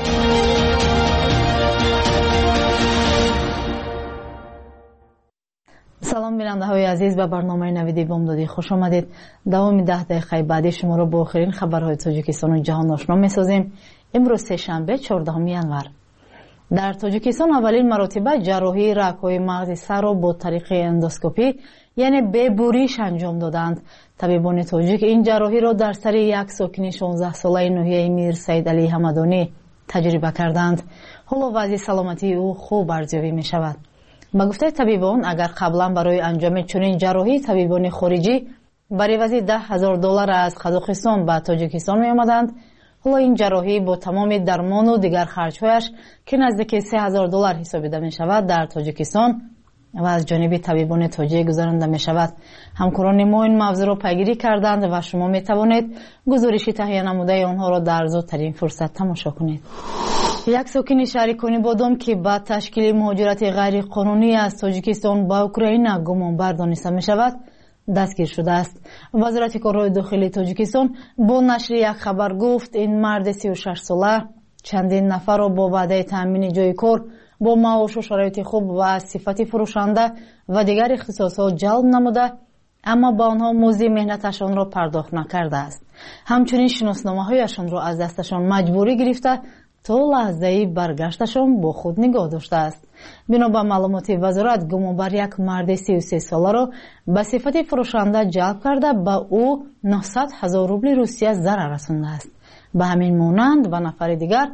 سلام بیننده های عزیز، به برنامه نوید بامدادی خوش آمدید. دوام 10 دقیقه بعدی شما را با آخرین خبرهای تاجیکستان و جهان آشنا می‌سازیم. امروز سه‌شنبه 14 ینور. در تاجیکستان اولین مرتبه جراحی رگ‌های مغز سر را با طریق اندوسکوپی یعنی به بوریش انجام دادند. طبیبان تاجیک این جراحی را در سر یک ساکن 16 ساله ناحیه میر سید علی حمدانی تجربه کردند. حالا وضع سلامتی او خوب ارزیابی می شود. با گفته طبیبان اگر قبلا برای انجام چنین جراحی طبیبان خارجی بر عوض $10,000 از قزاقستان به تاجیکستان می آمدند، حالا این جراحی با تمام درمان و دیگر خرچهایش که نزدیک $3,000 حسابیده می شود در تاجیکستان و از جانب طبیبان توجیه گذرانده می شود. همکاران ما این موضوع را پیگیری کردند و شما می توانید گزارشی تهیه نموده آنها را در زودترین فرصت تماشا کنید. یک ساکن شهر کنی-بادام که بعد تشکیل مهاجرت غیر قانونی از تاجیکستان به اوکراین گمانبر دانسته می شود دستگیر شده است. وزارت کارهای داخلی تاجیکستان با نشر یک خبر گفت این مرد 36 ساله چندین نفر را با وعده تامین جای کار با معاش و شرایط خوب و صفت فروشنده و دیگر اختصاصات جلب نموده اما با آنها مزد مهنتشان را پرداخت نکرده است. همچنین شناسنامه‌هایشان را از دستشان مجبوری گرفته تا لحظه برگشتشان با خود نگاه داشته است. بنا به معلومات وزارت گمانبر یک مرد 33 ساله را به صفت فروشنده جلب کرده به او 900,000 روبل روسیه ضرر رسانده است. به همین مانند و نفر دیگر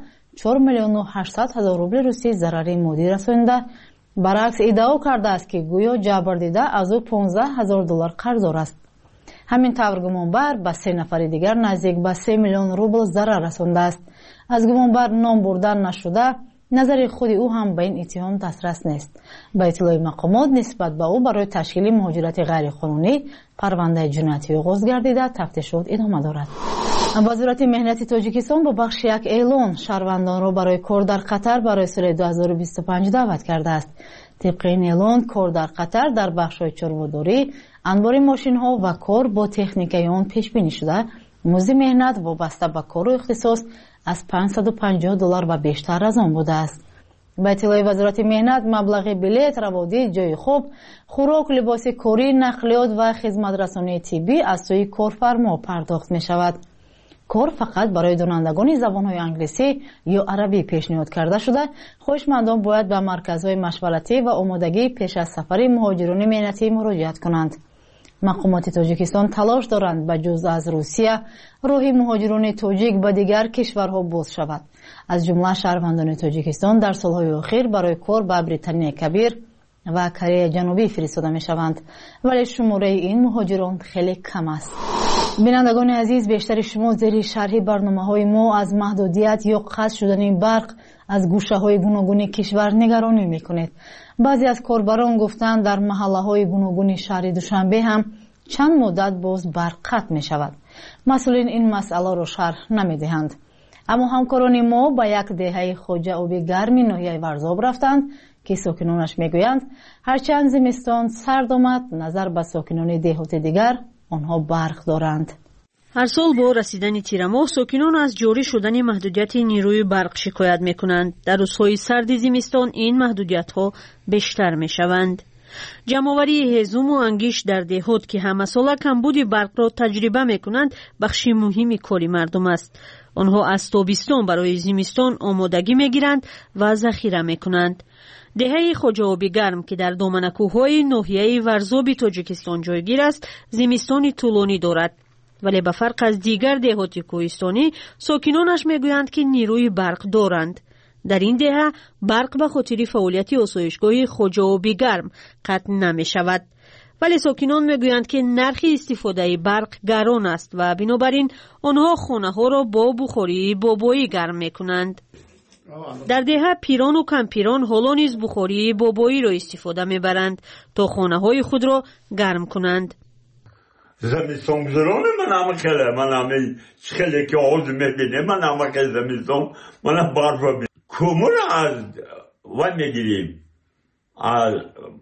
4,800,000 روبل روسیه ضرری مادی رسانده. برعکس ادعا کرده است که گویا جبر دیده از او 15,000 دلار قرضدار است. همین طور گمانبر به 3 نفر دیگر نزدیک به 3 میلیون روبل ضرر رسانده است. از گمانبر نام بردن نشده نظر خود او هم به این اتهام دسترس نیست. به اطلاع مقامات نسبت به او برای تشکیل مهاجرت غیر قانونی پرونده جنایتی آغاز گردیده تفتیشات ادامه دارد. وزارت مهنت تاجیکستان با بخش یک اعلان شهروندان را برای کار در قطر برای سال 2025 دعوت کرده است. طبق این اعلان کار در قطر در بخش‌های چرخداری، انبار ماشین‌ها و کار با تکنیک آن پیش بینی شده. مزد مهنت وابسته به کار و اختصاص از 550 دلار و بیشتر از آن بوده است. به اطلاع وزارت مهنت مبلغ بلیط، روادید، جای خواب، خوراک، لباس کاری، نقلیات و خدمات رسانی طبی از سوی کارفرما پرداخت می شود. کار فقط برای دانندگان زبان‌های انگلیسی یا عربی پیشنهاد کرده شده. خواهشمندان باید به مرکزهای مشورتی و آمادگی پیش از سفر مهاجران مهنتی مراجعت کنند. مقامات تاجیکستان تلاش دارند به جز از روسیه راه مهاجران تاجیک به دیگر کشورها باز شود. از جمله شهروندان تاجیکستان در سالهای اخیر برای کار به بریتانیای کبیر و کره جنوبی فرستاده می شوند، ولی شماره این مهاجران خیلی کم است. بینندگان عزیز، بیشتر شما زیر شرح برنامه‌های ما از محدودیت یا قطع شدن برق از گوشه‌های گوناگون کشور نگرانی می‌کنید. بعضی از کاربران گفتند در محله‌های گوناگون شهر دوشنبه هم چند مدت باز برق قطع می‌شود. مسئولین این مسئله را شرح نمی‌دهند. اما همکاران ما به یک دهه خواجه آبی گرمی ناحیه ورزاب رفتند که ساکنانش میگویند هرچند زمستان سرد آمد نظر به ساکنان دهات دیگر آنها برق دارند. هر سال با رسیدن تیر ماه ساکنان از جاری شدن محدودیت نیروی برق شکایت میکنند. در روزهای سرد زمستان این محدودیت ها بیشتر میشوند. جمعآوری هزوم و انگیش در دهات که همه ساله کمبود برق را تجربه میکنند بخشی مهمی کاری مردم است. آنها از تابستان برای زمستان آمادگی میگیرند و ذخیره میکنند. دهه خواجه آبی گرم که در دامنکوه‌های ناحیه ورزاب تاجیکستان جایگیر است زمستانی طولانی دارد، ولی به فرق از دیگر دهات کوهستانی ساکنانش میگویند که نیروی برق دارند. در این دهه برق به خاطر فعالیت آسایشگاه خواجه آبی گرم قطع نمی شود، ولی ساکنان میگویند که نرخ استفاده برق گران است و بنابراین آنها خانه ها را با بخاری بابایی گرم میکنند. در دهه پیران و کم پیران حالا نیز بخاری بابایی را استفاده میبرند تا خانه های خود را گرم کنند. زمستان گذران من همه خیلی که آز میبینه من همه که زمستان من برف بینم کمون از ون میگیریم از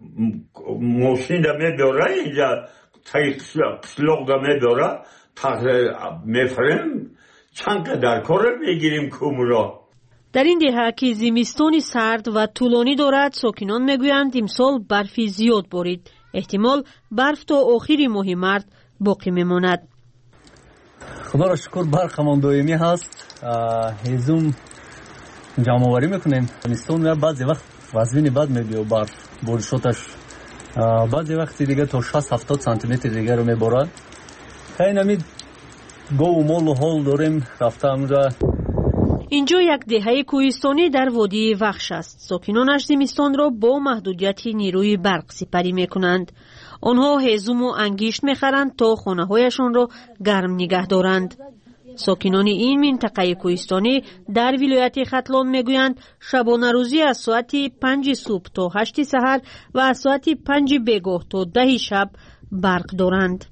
ماشین دا میبره اینجا تایی قسلوق دا میبره میفرم چند قدر کار میگیریم کمون را. در این دهه که زمستان سرد و طولانی دارد ساکنان میگویند امسال برفی زیاد بارید. احتمال برف تا آخر ماه مارس باقی میماند. خدا را شکر برقمان دائمی هست. هزوم جمع آوری میکنیم. زمستان بعضی وقت وزن بد میبینه برف بارشاتش بعضی وقت دیگه تا 60-70 سانتی متر دیگه رو میبارد. خیلی نمید گو و مال و حال داریم رفته اونجا. اینجا یک دهه کوهستانی در وادی وخش است. ساکنانش زمستان را با محدودیت نیروی برق سپری میکنند. آنها هزوم و انگیشت میخرند تا خانه هایشان را گرم نگه دارند. ساکنان این منطقه کوهستانی در ولایت ختلان میگویند شبانه روزی از ساعت 5 صبح تا 8 سحر و از ساعت 5 بیگاه تا 10 شب برق دارند.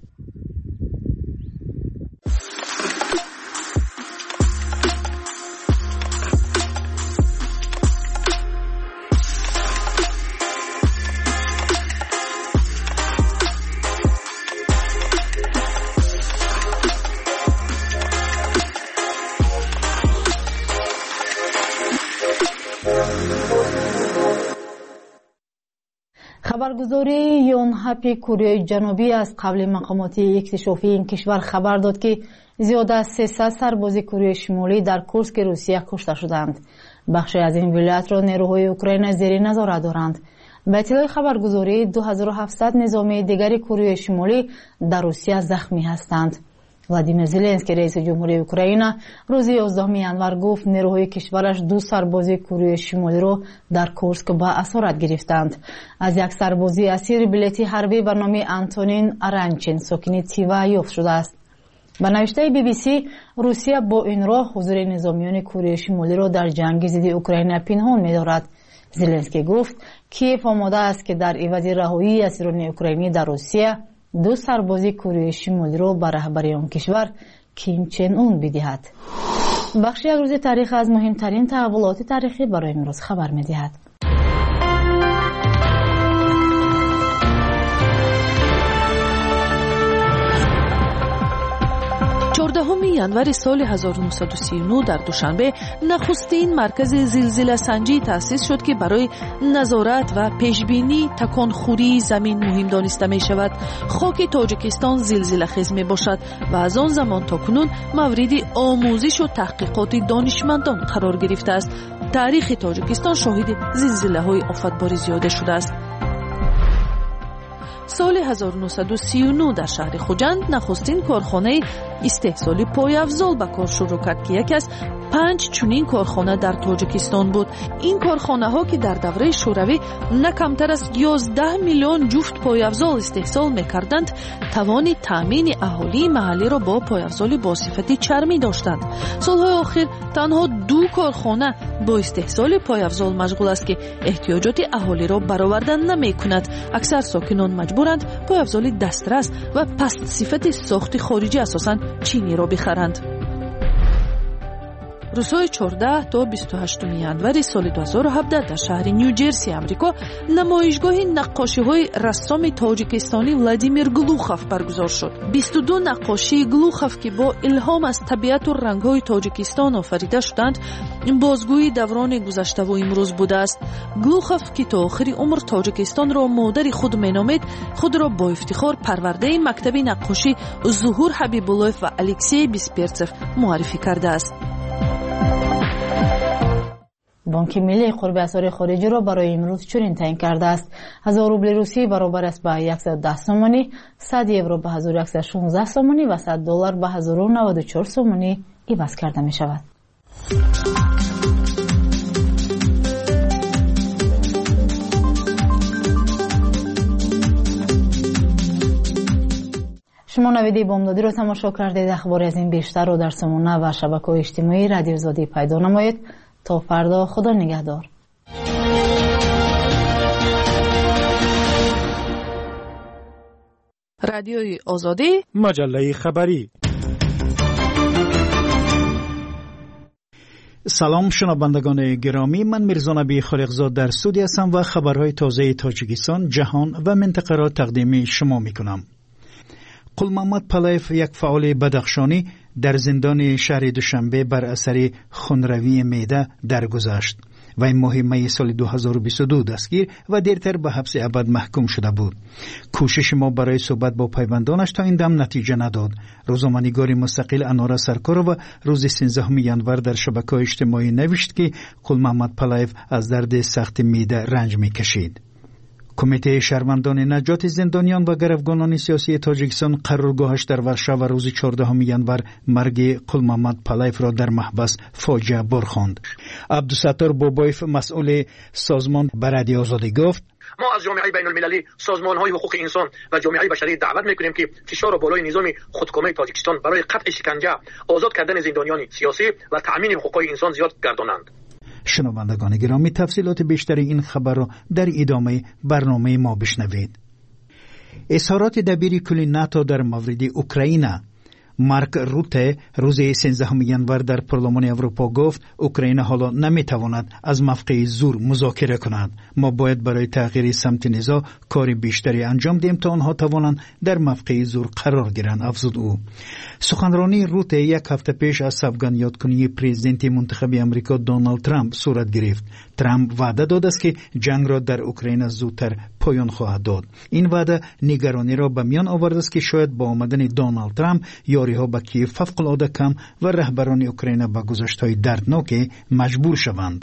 خبرگزاری یونهپ کره جنوبی از قبل مقامات اکتشافی این کشور خبر داد که زیاد از 300 سرباز کره شمالی در کورسک روسیه کشته شدند. بخشی از این ولایت را نیروهای اوکراین زیر نظارت دارند. به اطلاع خبرگزاری 2700 نظامی دیگر کره شمالی در روسیه زخمی هستند. ولادیمیر زلنسکی رئیس جمهوری اوکراین روز 11 ینور گفت نیروهای کشورش 2 سرباز کره شمالی را در کورسک به اسارت گرفتند. از یک سربازی اسیر بلیتی حربی به نام آنتونین آرانچین ساکن تیوا یافت شده است. به نوشته BBC روسیه با این راه حضور نظامیان کره شمالی را در جنگ ضد اوکراین پنهان می‌دارد. زلنسکی گفت کیف آماده است که در عوض رهایی اسیران اوکراینی در روسیه 2 سربازی کره شمالی را به رهبری آن کشور کیم چن اون بدهد. بخش یک روز تاریخ از مهمترین تحولات تاریخی برای امروز خبر می‌دهد. 14 ینور سال 1939 در دوشنبه نخستین مرکز زلزله سنجی تأسیس شد که برای نظارت و پیشبینی تکانخوری زمین مهم دانسته می شود. خاک تاجیکستان زلزله خیز می باشد و از آن زمان تا کنون مورد آموزش و تحقیقات دانشمندان قرار گرفته است. تاریخ تاجیکستان شاهد زلزله های آفتباری زیاده شده است. سال 1939 در شهر خوجند نخستین کارخانه استحصال پایافزال به کار شروع کرد که یکی از 5 چنین کارخانه در تاجیکستان بود. این کارخانه ها که در دوره شوروی نه کمتر از 11 میلیون جفت پایافزال استحصال میکردند، توان تامین اهالی محلی را با پایافزال با صفت چرمی داشتند. سالهای آخر تنها 2 کارخانه با استحصال پایافزال مشغول است که احتیاجات اهالی را برآورده نمیکند. اکثر ساکنان مجبورند پایافزال دسترس و پست صفت ساخت خارجی اساساً چینی را بخرند. روزهای 14 تا 28 ینور سال 2017 در شهر نیوجرسی آمریکا نمایشگاه نقاشی‌های رسام تاجیکستانی ولادیمیر گلوخوف برگزار شد. 22 نقاشی گلوخوف که با الهام از طبیعت و رنگ‌های تاجیکستان آفریده شدند، بازگویی دوران گذشته و امروز بوده است. گلوخوف که تا آخر عمر تاجیکستان را مادر خود مینامید، خود را با افتخار پرورده مکتب نقاشی ظهور حبیب‌الله و الکسی بیسپرتسف معرفی کرده است. بانک ملی قرب اسعار خارجی را برای امروز چنین تعیین کرده است: 1000 روبل روسی برابر است به 110 سومانی، 100 یورو به 1116 سومانی و 100 دلار به 1094 سومانی عوض کرده می شود. شما نویده بامدادی را تماشا کردید. اخبار از این بیشتر را در سامانه و شبکه‌های اجتماعی رادیو آزادی پیدا نمایید. تا فردا، خدا نگهدار. رادیوی آزادی، مجله خبری. سلام شنوندگان گرامی، من میرزا نبی خالقزاد در استودیو هستم و خبرهای تازه تاجیکستان، جهان و منطقه را تقدیم شما میکنم. قلمحمد پلایف، یک فعال بدخشانی، در زندان شهر دوشنبه بر اثر خونروی معده درگذشت و این ماه می سال 2022 دستگیر و دیرتر به حبس ابد محکوم شده بود. کوشش ما برای صحبت با پیوندانش تا این دم نتیجه نداد. روزنامه‌نگار مستقل انارا سرکارова روز 13 ینور در شبکه‌های اجتماعی نوشت که قلمحمد پلایف از درد سخت معده رنج می‌کشید. کمیته شهروندان نجات زندانیان و گروگانان سیاسی تاجیکستان قرارگاهش در ورشو روز 14 ینور مرگ قلمحمد پالایف را در محبس فاجعه برخواند. عبدالستار بابایف مسئول سازمان به رادیو آزادی گفت ما از جامعه بین المللی، سازمان‌های حقوق انسان و جامعه بشری دعوت می‌کنیم که فشار بالای نظام خودکامه تاجیکستان برای قطع شکنجه، آزاد کردن زندانیان سیاسی و تأمین حقوق انسان زیاد گردانند. شنوندگان گرامی، تفصیلات بیشتر این خبر را در ادامه برنامه ما بشنوید. اظهارات دبیر کل ناتو در مورد اوکراین. مارک روته روز 13 ینور در پارلمان اروپا گفت اوکراین حالا نمیتواند از موقع زور مذاکره کند. ما باید برای تغییر سمت نزاع کار بیشتری انجام دهیم تا آنها توانند در موقع زور قرار گیرند، افزود او. سخنرانی روته یک هفته پیش از سوگند یادکنی پرزیدنت منتخب امریکا دونالد ترامپ صورت گرفت. ترامپ وعده داد است که جنگ را در اوکراین زودتر پایان خواهد داد. این وعده نگرانی را به میان آورد است که شاید با آمدن دونالد ترامپ یاری‌ها به کیف فوق‌العاده کم و رهبران اوکراین به گذشت‌های دردناک مجبور شوند.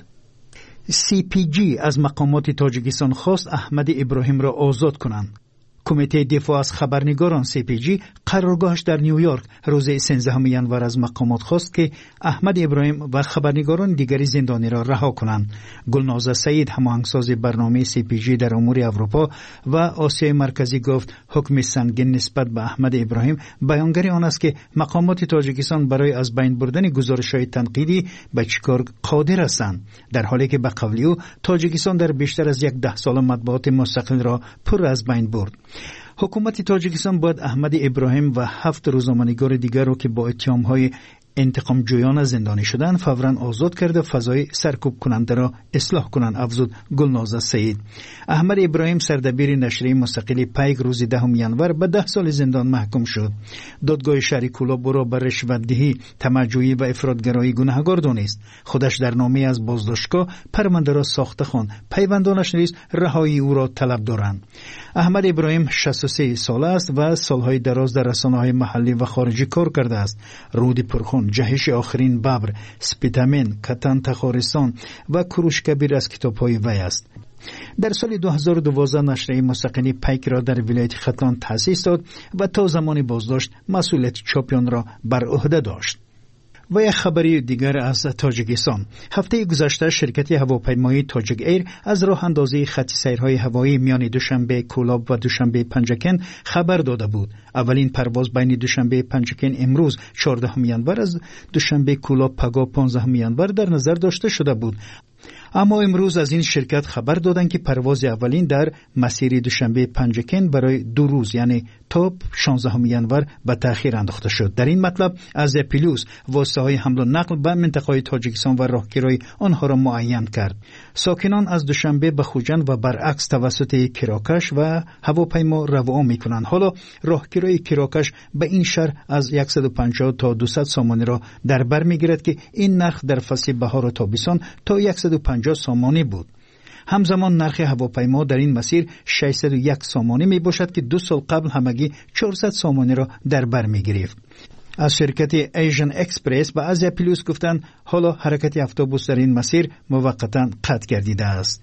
CPG از مقامات تاجیکستان خواست احمد ابراهیم را آزاد کنند. کمیته دفاع از خبرنگاران CPG قرارگاهش در نیویورک روز 13 ینور از مقامات خواست که احمد ابراهیم و خبرنگاران دیگری زندانی را رها کنند. گلنازه سعید، هماهنگساز برنامه CPG در امور اروپا و آسیای مرکزی گفت حکم سنگین نسبت به احمد ابراهیم بیانگر آن است که مقامات تاجیکستان برای از بین بردن گزارش‌های تنقیدی به چیکار قادر هستند، در حالی که به قول او تاجیکستان در بیشتر از 10 سال مطبوعات مستقل را پر از بین برد. حکومت تاجیکستان باید احمد ابراهیم و 7 روزنامه‌نگار دیگر را که با اتهام‌های انتقام جویانه زندانی شدند فوراً آزاد کرده فضای سرکوب کننده را اصلاح کنند، افزود گلنازه سعید. احمد ابراهیم سردبیر نشریه مستقل پیک روز 10 ینور به 10 سال زندان محکوم شد. دادگاه شهری کولاب او را بر رشوت‌دهی، طمع‌جویی و افراط‌گرایی گناهکار دانست. خودش در نامه از بازداشتگاه پرونده را ساخته خواند. پیوندانش نیز رهایی او را طلب دارند. احمد ابراهیم 63 ساله است و سالهای دراز در رسانه‌های محلی و خارجی کار کرده است. رود پرخون، جهش آخرین ببر، سپیتامین، کتان تخارستان و کروش کبیر از کتاب‌های وی است. در سال 2012 نشریه مستقلی پیک را در ولایت ختلان تأسیس داد و تا زمان بازداشت مسئولیت چاپیان را بر عهده داشت. و یک خبری دیگر از تاجیکستان. هفته گذشته شرکت هواپیمایی تاجیک ایر از راه اندازی خط سیرهای هوایی میان دوشنبه کولاب و دوشنبه پنجکن خبر داده بود. اولین پرواز بین دوشنبه پنجکن امروز 14 ینور از دوشنبه کولاب پگاه 15 ینور در نظر داشته شده بود. اما امروز از این شرکت خبر دادند که پرواز اولین در مسیر دوشنبه پنجکن برای 2 روز یعنی تا 16 ینور به تأخیر انداخته شد. در این مطلب از پیلوس واسطه‌های حمل و نقل به منطقه تاجیکستان و راهگیری آنها را معین کرد. ساکنان از دوشنبه به خوجند و برعکس توسط کراکش و هواپیما رواق می‌کنند. حالا راهگیری کراکش به این شهر از 150 تا 200 سامانی را در بر می‌گیرد که این نرخ در فصل بهار و تابستان تا 150 سامانی بود. همزمان نرخ هواپیما در این مسیر 601 سامانی می باشد که 2 سال قبل همگی 400 سامانی را در بر می گرفت. از شرکت ایژن اکسپرس و از پیلوس گفتند حالا حرکت اتوبوس در این مسیر موقتا قطع گردیده است.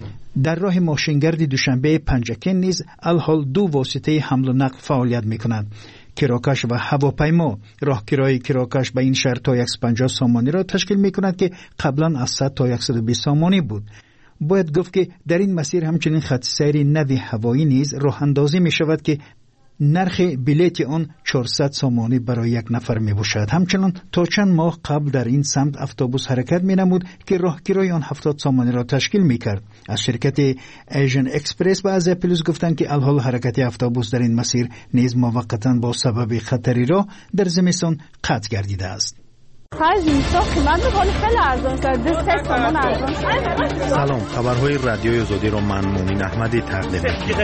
در راه ماشینگرد دوشنبه پنجکن نیز الحال 2 واسطه حمل و نقل فعالیت می کنند. کراکش و هواپیما. راهگیری کراکش به این شهر تا 150 سامانی را تشکیل می کند که قبلا از 100 تا 120 سامانی بود. باید گفت که در این مسیر همچنین خط سیر نوی هوایی نیز راه اندازی می شود که نرخ بلیت آن 400 سامانی برای یک نفر می باشد. همچنان تا چند ماه قبل در این سمت اتوبوس حرکت می نمود که راهگیری آن 70 سامانی را تشکیل می کرد. از شرکت ایژن اکسپرس و از اپیلوس گفتند که الحال حرکت اتوبوس در این مسیر نیز موقتا با سبب خطری را در زمستان قطع گردیده است. سلام، خبرهای رادیوی آزادی را من مومن احمدی تقدیم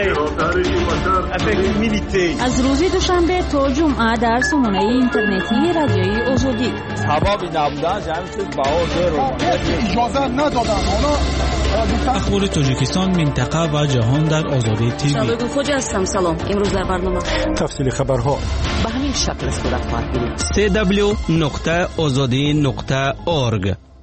می‌کنم. از روز دوشنبه تا جمعه در سامانه اینترنتی رادیوی آزادی. سببی نبودن جمعی چیز بهار اجازه ندادن. اخبار تاجیکستان، منطقه و جهان در آزادی تیوی. شالوی فوجی هستم. سلام، امروز در برنامه تفصیل خبرها به همین شکل صورت خواهد گرفت. www.azadi.org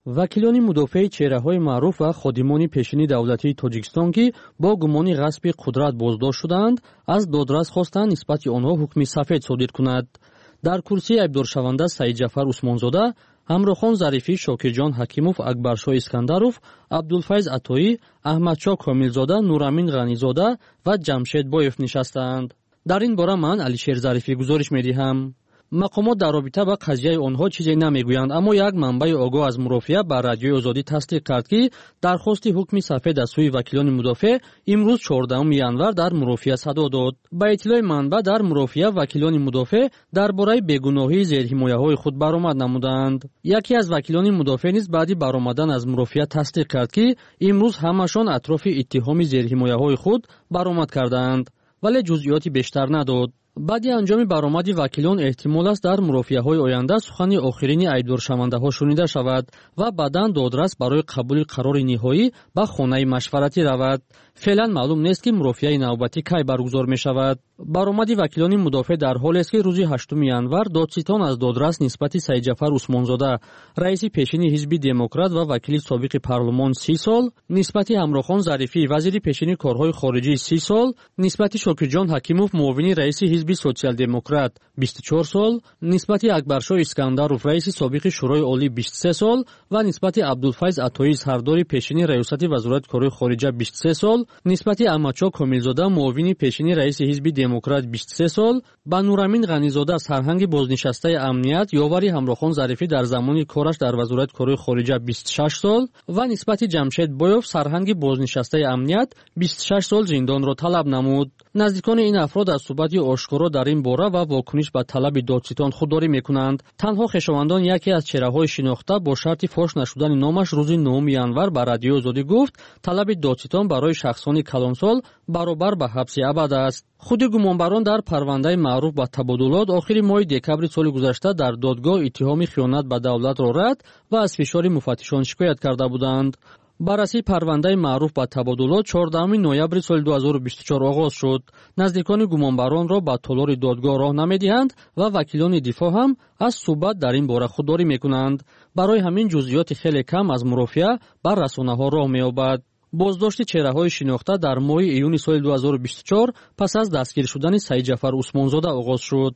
вакилони мудофаи чеҳраҳои маъруф ва ходимони пешини давлатии тоҷикистон ки бо гумони ғасби қудрат боздошт шуданд, аз додрас хостанд нисбати онҳо ҳукми сафед содир кунад. дар курсии айбдоршаванда Саидҷафар Усмонзода, Ҳамрохон Зарифӣ, Шокирҷон Ҳакимов, Акбаршоҳ Искандаров, Абдулфайз Атоӣ, Аҳмадшоҳ Комилзода, Нурамин Ғанизода ва Ҷамшед Боев нишастанд. дар ин бора ман Алишер Зарифӣ гузориш медиҳам. мақомот дар робита ба қазияи онҳо чизе намегӯянд, аммо як манбаи огоҳ аз мурофиа ба Радиои Озодӣ тасдиқ кард ки дархости ҳукми сафед аз сӯи вакилони мудофеъ имрӯз 14 январ дар мурофиа садо дод. ба иттилои манба дар мурофиа вакилони мудофеъ дар бораи бегуноҳии зерҳимояҳои худ баромад намуданд. яке аз вакилони мудофеъ низ баъди баромадан аз мурофиа тасдиқ кард ки имрӯз ҳамашон атрофи иттиҳоми зерҳимояҳои худ баромад карданд, вале ҷузъиёти бештар надод. баъди анҷоми баромади вакилон эҳтимол аст дар мурофиаҳои оянда сухани охирини айбдоршавандаҳо шунида шавад ва баъдан додрас барои қабули қарори ниҳоӣ ба хонаи машваратӣ равад. феълан маълум нест ки мурофиаи навбатӣ кай баргузор мешавад. баромади вакилони мудофеъ дар ҳолест ки рӯзи 8 январ додситон аз додрас нисбати Саидҷафар Усмонзода, раиси пешини ҳизби демократ ва вакили собиқи парлумон 30 сол, нисбати Ҳамрохон Зарифӣ, вазири пешини корҳои хориҷӣ 30 сол, нисбати Шокирҷон Ҳакимов, муовини раиси ҳизби социал-демократ 24 сол, нисбати Акбаршоҳ Искандаров, раиси собиқи шӯрои олӣ 23 сол ва нисбати Абдулфайз Атоӣ, сардори пешини раёсати вазорати корҳои хориҷа 23 сол, нисбати Аҳмадшоҳ Комилзода, муовини пешини раиси ҳизби демократ 23 сол, ба Нурамин Ғанизода, сарҳанги бознишастаи амният, ёвари Ҳамрохон Зарифӣ дар замони кораш дар вазорати корҳои хориҷа 26 сол ва нисбати Ҷамшед Боев, сарҳанги бознишастаи амният 26 сол зиндонро талаб намуд. наздикони ин афрод аз суҳбати ошкоро дар ин бора ва вокуниш ба талаби додситон худдорӣ мекунанд. танҳо хешовандон яке аз чеҳраҳои шинохта бо шарти фош нашудани номаш рӯзи 9 январ ба Радиои Озодӣ гуфт талаби додситон барои шахсони калонсол баробар ба ҳабси абад аст. худи гумонбарон дар парвандаи маъруф ба табодулот охири моҳи декабри соли гузашта дар додгоҳ иттиҳоми хиёнат ба давлатро рад ва аз фишори муфаттишон шикоят карда буданд. баррасии парвандаи маъруф ба табодулот 14 ноябри соли 2024 оғоз шуд. наздикони гумонбаронро ба толори додгоҳ роҳ намедиҳанд ва вакилони дифоъ ҳам аз суҳбат дар ин бора худдорӣ мекунанд. барои ҳамин ҷузъиёти хеле кам аз мурофиа ба расонаҳо роҳ меёбад. боздошти чеҳраҳои шинохта дар моҳи июни соли 2024 пас аз дастгир шудани Саидҷафар Усмонзода оғоз шуд.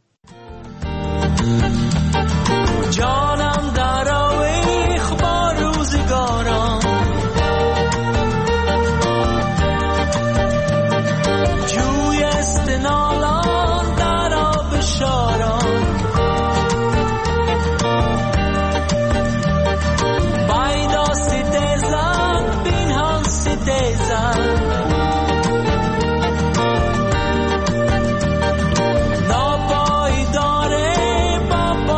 جانم در اخبار روزگاران جوی استنالان در آب شاران بایدا ستیزن بینهان ستیزن ناپایداره با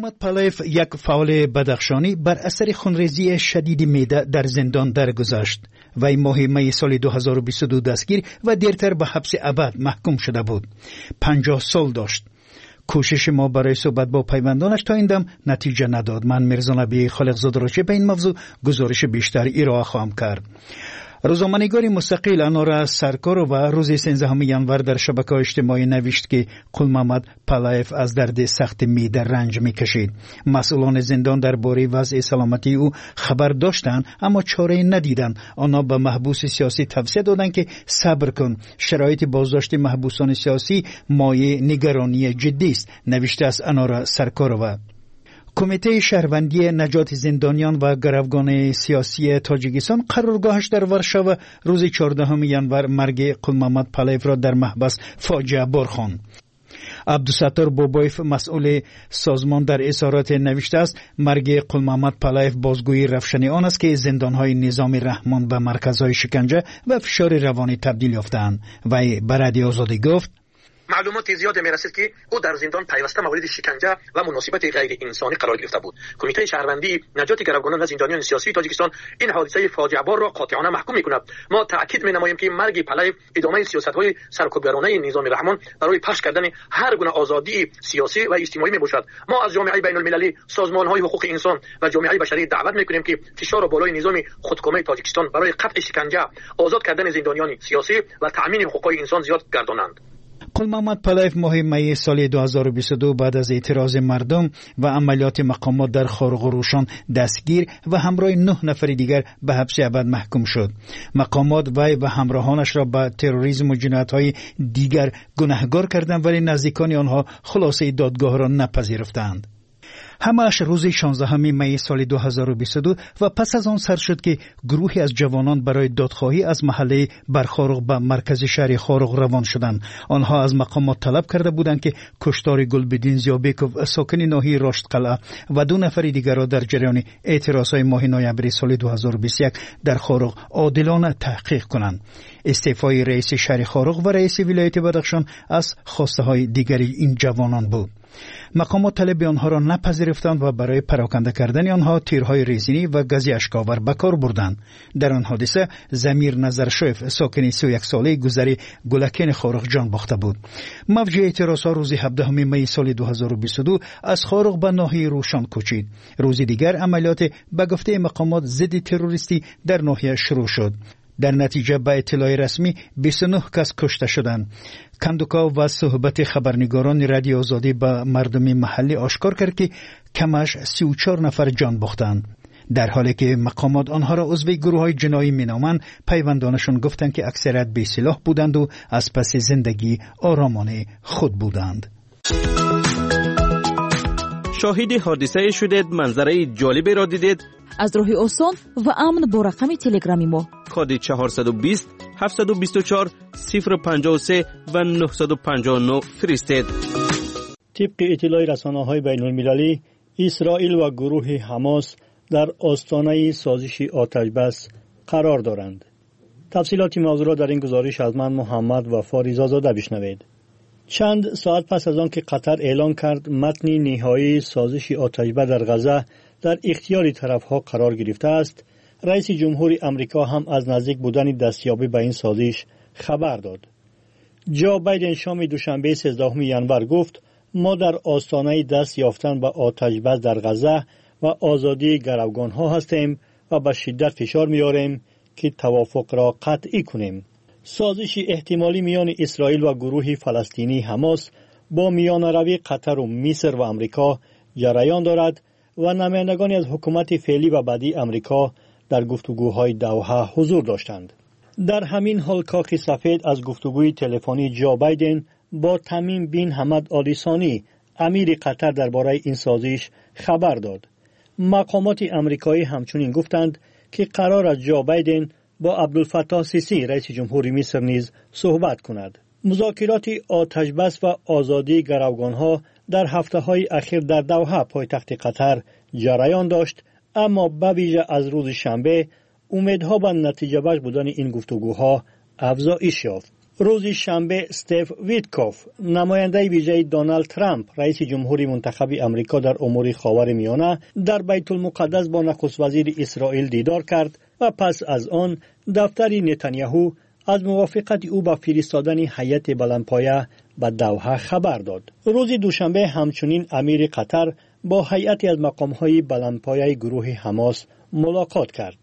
محمد پالایف، یک فعال بدخشانی، بر اثر خونریزی شدید معده در زندان درگذشت. وی ماه می سال 2022 دستگیر و دیرتر به حبس ابد محکوم شده بود. 50 سال داشت. کوشش ما برای صحبت با پیوندانش تا این دم نتیجه نداد. من میرزا نبی خالقزاده را به این موضوع گزارش بیشتر ارائه خواهم کرد. روزنامه‌نگاری مستقل انارا سرکارو و روز 13 ژانویه در شبکه‌های اجتماعی نوشت که قل محمد پالایف از درد سخت معده رنج می‌کشید. مسئولان زندان درباره وضع سلامتی او خبر داشتند اما چاره‌ای ندیدند. آنها به محبوس سیاسی توصیه دادند که صبر کن. شرایط بازداشت محبوسان سیاسی مایه نگرانی جدی است، نوشته است انارا سرکارو. کمیته شهروندی نجات زندانیان و گروگان سیاسی تاجیکستان قرارگاهش در ورشاو روز 14 ژانویه مرگ قل محمد پالایف را در محبس فاجعه بار خواند. عبدالستار بابایف مسئول سازمان در اظهارات نوشته است مرگ قل محمد پالایف بازگویی رفشن آن است که زندانهای نظام رحمان به مرکزهای شکنجه و فشار روانی تبدیل یافتند. وی به رادیو آزادی گفت معلومات زیاد میرسید که او در زندان پیوسته مورد شکنجه و مناسبت غیر انسانی قرار گرفته بود. کمیته شهروندی نجات گروگانان و زندانیان سیاسی تاجیکستان این حادثه فاجعه بار را قاطعانه محکوم می‌کند. ما تاکید می‌نماییم که مرگ پالایف ادامه سیاست‌های سرکوبگرانه نظام رحمان برای پخش کردن هر گونه آزادی سیاسی و اجتماعی میباشد. ما از جامعه بین‌المللی، سازمان‌های حقوق انسان و جامعه بشری دعوت می‌کنیم که فشار بالای نظام خودکامه تاجیکستان برای قطع شکنجه، آزاد کردن زندانیان سیاسی و تأمین حقوق انسان زیاد گردانند. قل محمد پالایف ماه می سال 2022 بعد از اعتراض مردم و عملیات مقامات در خارق و روشن دستگیر و همراه 9 نفر دیگر به حبس ابد محکوم شد. مقامات وی و همراهانش را به تروریسم و جنایت‌های دیگر گناهکار کردند ولی نزدیکان آنها خلاصه دادگاه را نپذیرفتند. همه‌اش روز 16 می سال 2022 و پس از آن سر شد که گروهی از جوانان برای دادخواهی از محله برخارق به مرکز شهر خارق روان شدند. آنها از مقامات طلب کرده بودند که کشتار گلبدین زیابکوف ساکن ناحیه راشد قلعه و 2 نفر دیگر را در جریان اعتراضهای ماه نوامبر سال 2021 در خارق عادلانه تحقیق کنند. استعفای رئیس شهر خارق و رئیس ولایت بدخشان از خواسته‌های دیگری این جوانان بود. مقامات طلب آنها را نپذیرفتند و برای پراکنده کردن آنها تیرهای ریزنی و گازی اشک‌آور به کار بردند. در آن حادثه زمیر نظرشویف ساکن 31 ساله گذری گلکین خارق جان باخته بود. موج اعتراضها روز 17 می سال 2022 از خارق به ناحیه روشن کوچید. روز دیگر عملیات به گفته مقامات ضد تروریستی در ناحیه شروع شد. در نتیجه به اطلاع رسمی 29 کس کشته شدند. کندوکا و صحبت خبرنگاران رادیو آزادی به مردم محلی آشکار کرد که کمش 34 نفر جان باختند. در حالی که مقامات آنها را عضو گروه‌های جنایی مینامند، پیوندانشان گفتند که اکثریت بی سلاح بودند و از پس زندگی آرامانه خود بودند. شاهد حادثه شدید، منظره جالبی را دیدید؟ از راه آسان و امن با رقم تلگرامی ما کد 420 724 053 و 959 فرستید. طبق اطلاع رسانه‌های بین‌المللی، اسرائیل و گروه حماس در آستانه سازش آتش‌بس قرار دارند. تفصیلات موضوع را در این گزارش از من محمد و فاریزاده بشنوید. چند ساعت پس از آن که قطر اعلان کرد متن نهایی سازش آتش‌بس در غزه در اختیار طرفها قرار گرفته است، رئیس جمهور امریکا هم از نزدیک بودن دستیابی به این سازش خبر داد. جو بایدن شام دوشنبه 13 ژانویه گفت ما در آستانه دست یافتن به آتش‌بس در غزه و آزادی گروگان‌ها هستیم و به شدت فشار می‌آوریم که توافق را قطعی کنیم. سازش احتمالی میان اسرائیل و گروه فلسطینی حماس با میانروی قطر و مصر و امریکا جریان دارد و نمایندگانی از حکومت فعلی و بعدی امریکا در گفتگوهای دوحه حضور داشتند. در همین حال کاخ سفید از گفتگوی تلفنی جو بایدن با تمیم بن حمد آل ثانی امیر قطر درباره این سازش خبر داد. مقامات امریکایی همچنین گفتند که قرار است جو بایدن با عبدالفتاح سیسی رئیس جمهور مصر نیز صحبت کند. مذاکرات آتش‌بس و آزادی گروگان‌ها در هفته‌های اخیر در دوحه پایتخت قطر جریان داشت، اما به ویژه از روز شنبه امیدها به نتیجه بخش بودن این گفتگوها افزایش یافت. روز شنبه استیو ویتکوف نماینده ویژه دونالد ترامپ رئیس جمهوری منتخب امریکا در امور خاورمیانه در بیت المقدس با نخست وزیر اسرائیل دیدار کرد و پس از آن دفتر نتانیاهو از موافقت او با فرستادن هیئت بلندپایه به دوحه خبر داد. روز دوشنبه همچنین امیر قطر با هیئتی از مقام‌های بلندپایه گروه حماس ملاقات کرد.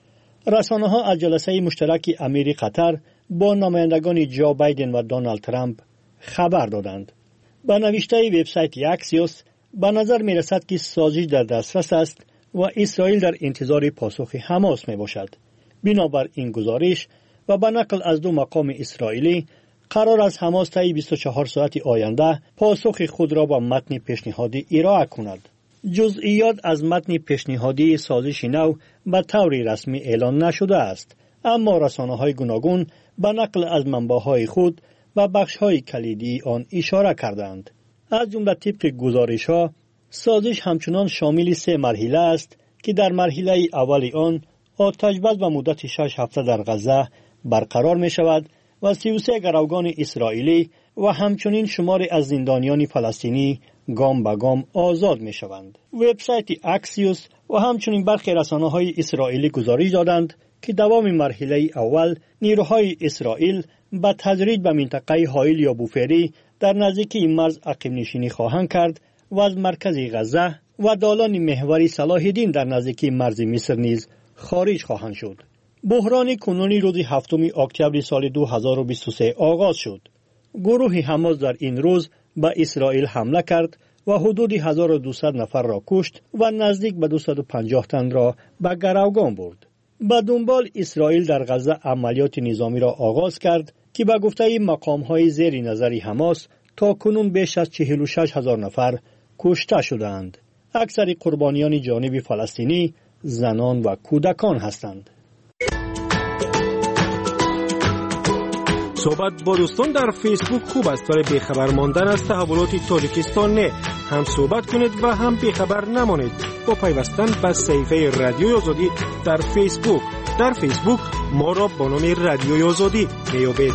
رسانه‌ها از جلسه مشترک امیر قطر با نمایندگان جو بایدن و دونالد ترامپ خبر دادند. با نوشته وبسایت اکسیوس به نظر می رسد که سازش در دسترس است و اسرائیل در انتظار پاسخ حماس می باشد. بنابر این گزارش و به نقل از دو مقام اسرائیلی قرار است حماس طی 24 ساعت آینده پاسخ خود را با متن پیشنهادی ارائه کند. جزئیات از متن پیشنهادی سازش نو به طور رسمی اعلان نشده است، اما رسانه‌های گوناگون به نقل از منبع‌های خود و بخش‌های کلیدی آن اشاره کردند. از جمله طبق گزارش‌ها سازش همچنان شامل 3 مرحله است که در مرحله اول آن آتش بس به مدت 6 هفته در غزه برقرار می شود و 33 گروگان اسرائیلی و همچنین شمار از زندانیان فلسطینی گام به گام آزاد می شوند. وبسایت اکسیوس و همچنین برخی رسانه‌های اسرائیلی گزارش دادند که دوام مرحله اول نیروهای اسرائیل به تدریج به منطقه هایل یا بوفری در نزدیکی مرز عقب نشینی خواهند کرد و از مرکز غزه و دالان محوری صلاح الدین در نزدیکی مرز مصر نیز خارج خواهند شد. بحران کنونی روز 7 اکتبر سال 2023 آغاز شد. گروه حماس در این روز به اسرائیل حمله کرد و حدود 1200 نفر را کشت و نزدیک به 250 تن را به گروگان برد. به دنبال اسرائیل در غزه عملیات نظامی را آغاز کرد که به گفته مقام‌های زیر نظر حماس تا کنون بیش از 46,000 نفر کشته شدند. اکثر قربانیان جانب فلسطینی زنان و کودکان هستند. صحبت با دوستان در فیسبوک خوب است ولی بیخبر ماندن از تحولات تاجیکستان نه. هم صحبت کنید و هم بیخبر نمانید با پیوستن به صفحه رادیوی آزادی در فیسبوک. در فیسبوک ما را با نام رادیوی آزادی میابید.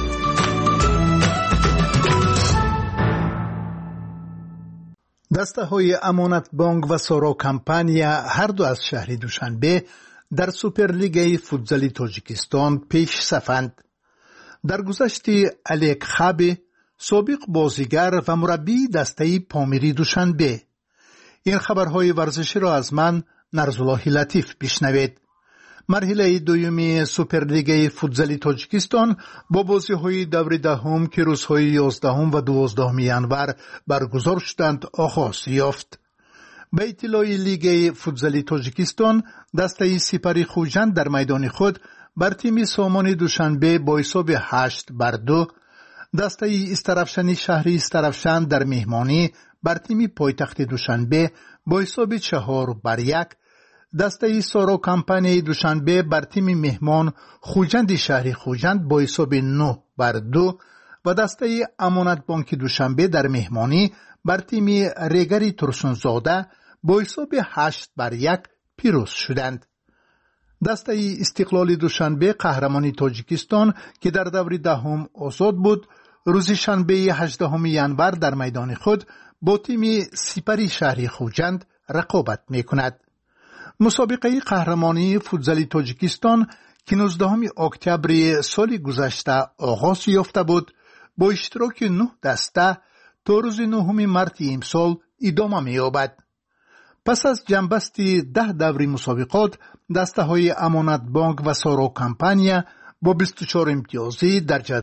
دسته های امانت بانک و سارا کمپانیا هر دو از شهر دوشنبه در سوپرلیگ فوتزال تاجیکستان پیش صفند. در گذشت الیک خابی سابق بازیگر و مربی دسته پامیری دوشنبه. این خبرهای ورزشی را از من نرزالله لطیف بشنوید. مرحله دومی سوپرلیگ فوتزال تاجیکستان با بازی‌های دور دهم که روزهای 11 و 12 ینور برگزار شدند آغاز یافت. به اطلاع لیگ فوتزال تاجیکستان دسته سپری خوجند در میدان خود بر تیم سامان دوشنبه با حساب 8-2، دسته استرفشن شهر استرفشن در مهمانی بر تیم پایتخت دوشنبه با حساب 4-1، دسته سارا کمپانی دوشنبه بر تیم مهمان خوجند شهری خوجند با حساب 9-2 و دسته امانت بانک دوشنبه در مهمانی بر تیم ریگری ترسونزاده با حساب 8-1 پیروز شدند. دسته استقلال دوشنبه قهرمان تاجیکستان که در دور دهم آزاد بود روز شنبه 18 ینور در میدان خود با تیم سپری شهری خوجند رقابت میکند. مسابقه قهرمانی فوتزال تاجیکستان که 19 اکتبر سال گذشته آغاز یافته بود با اشتراک 9 دسته تا روز 9 مارس امسال ادامه می‌یابد. پس از جنبست 10 دور مسابقات دسته های امانت بانک و سارا کمپانیا با 24 امتیازی در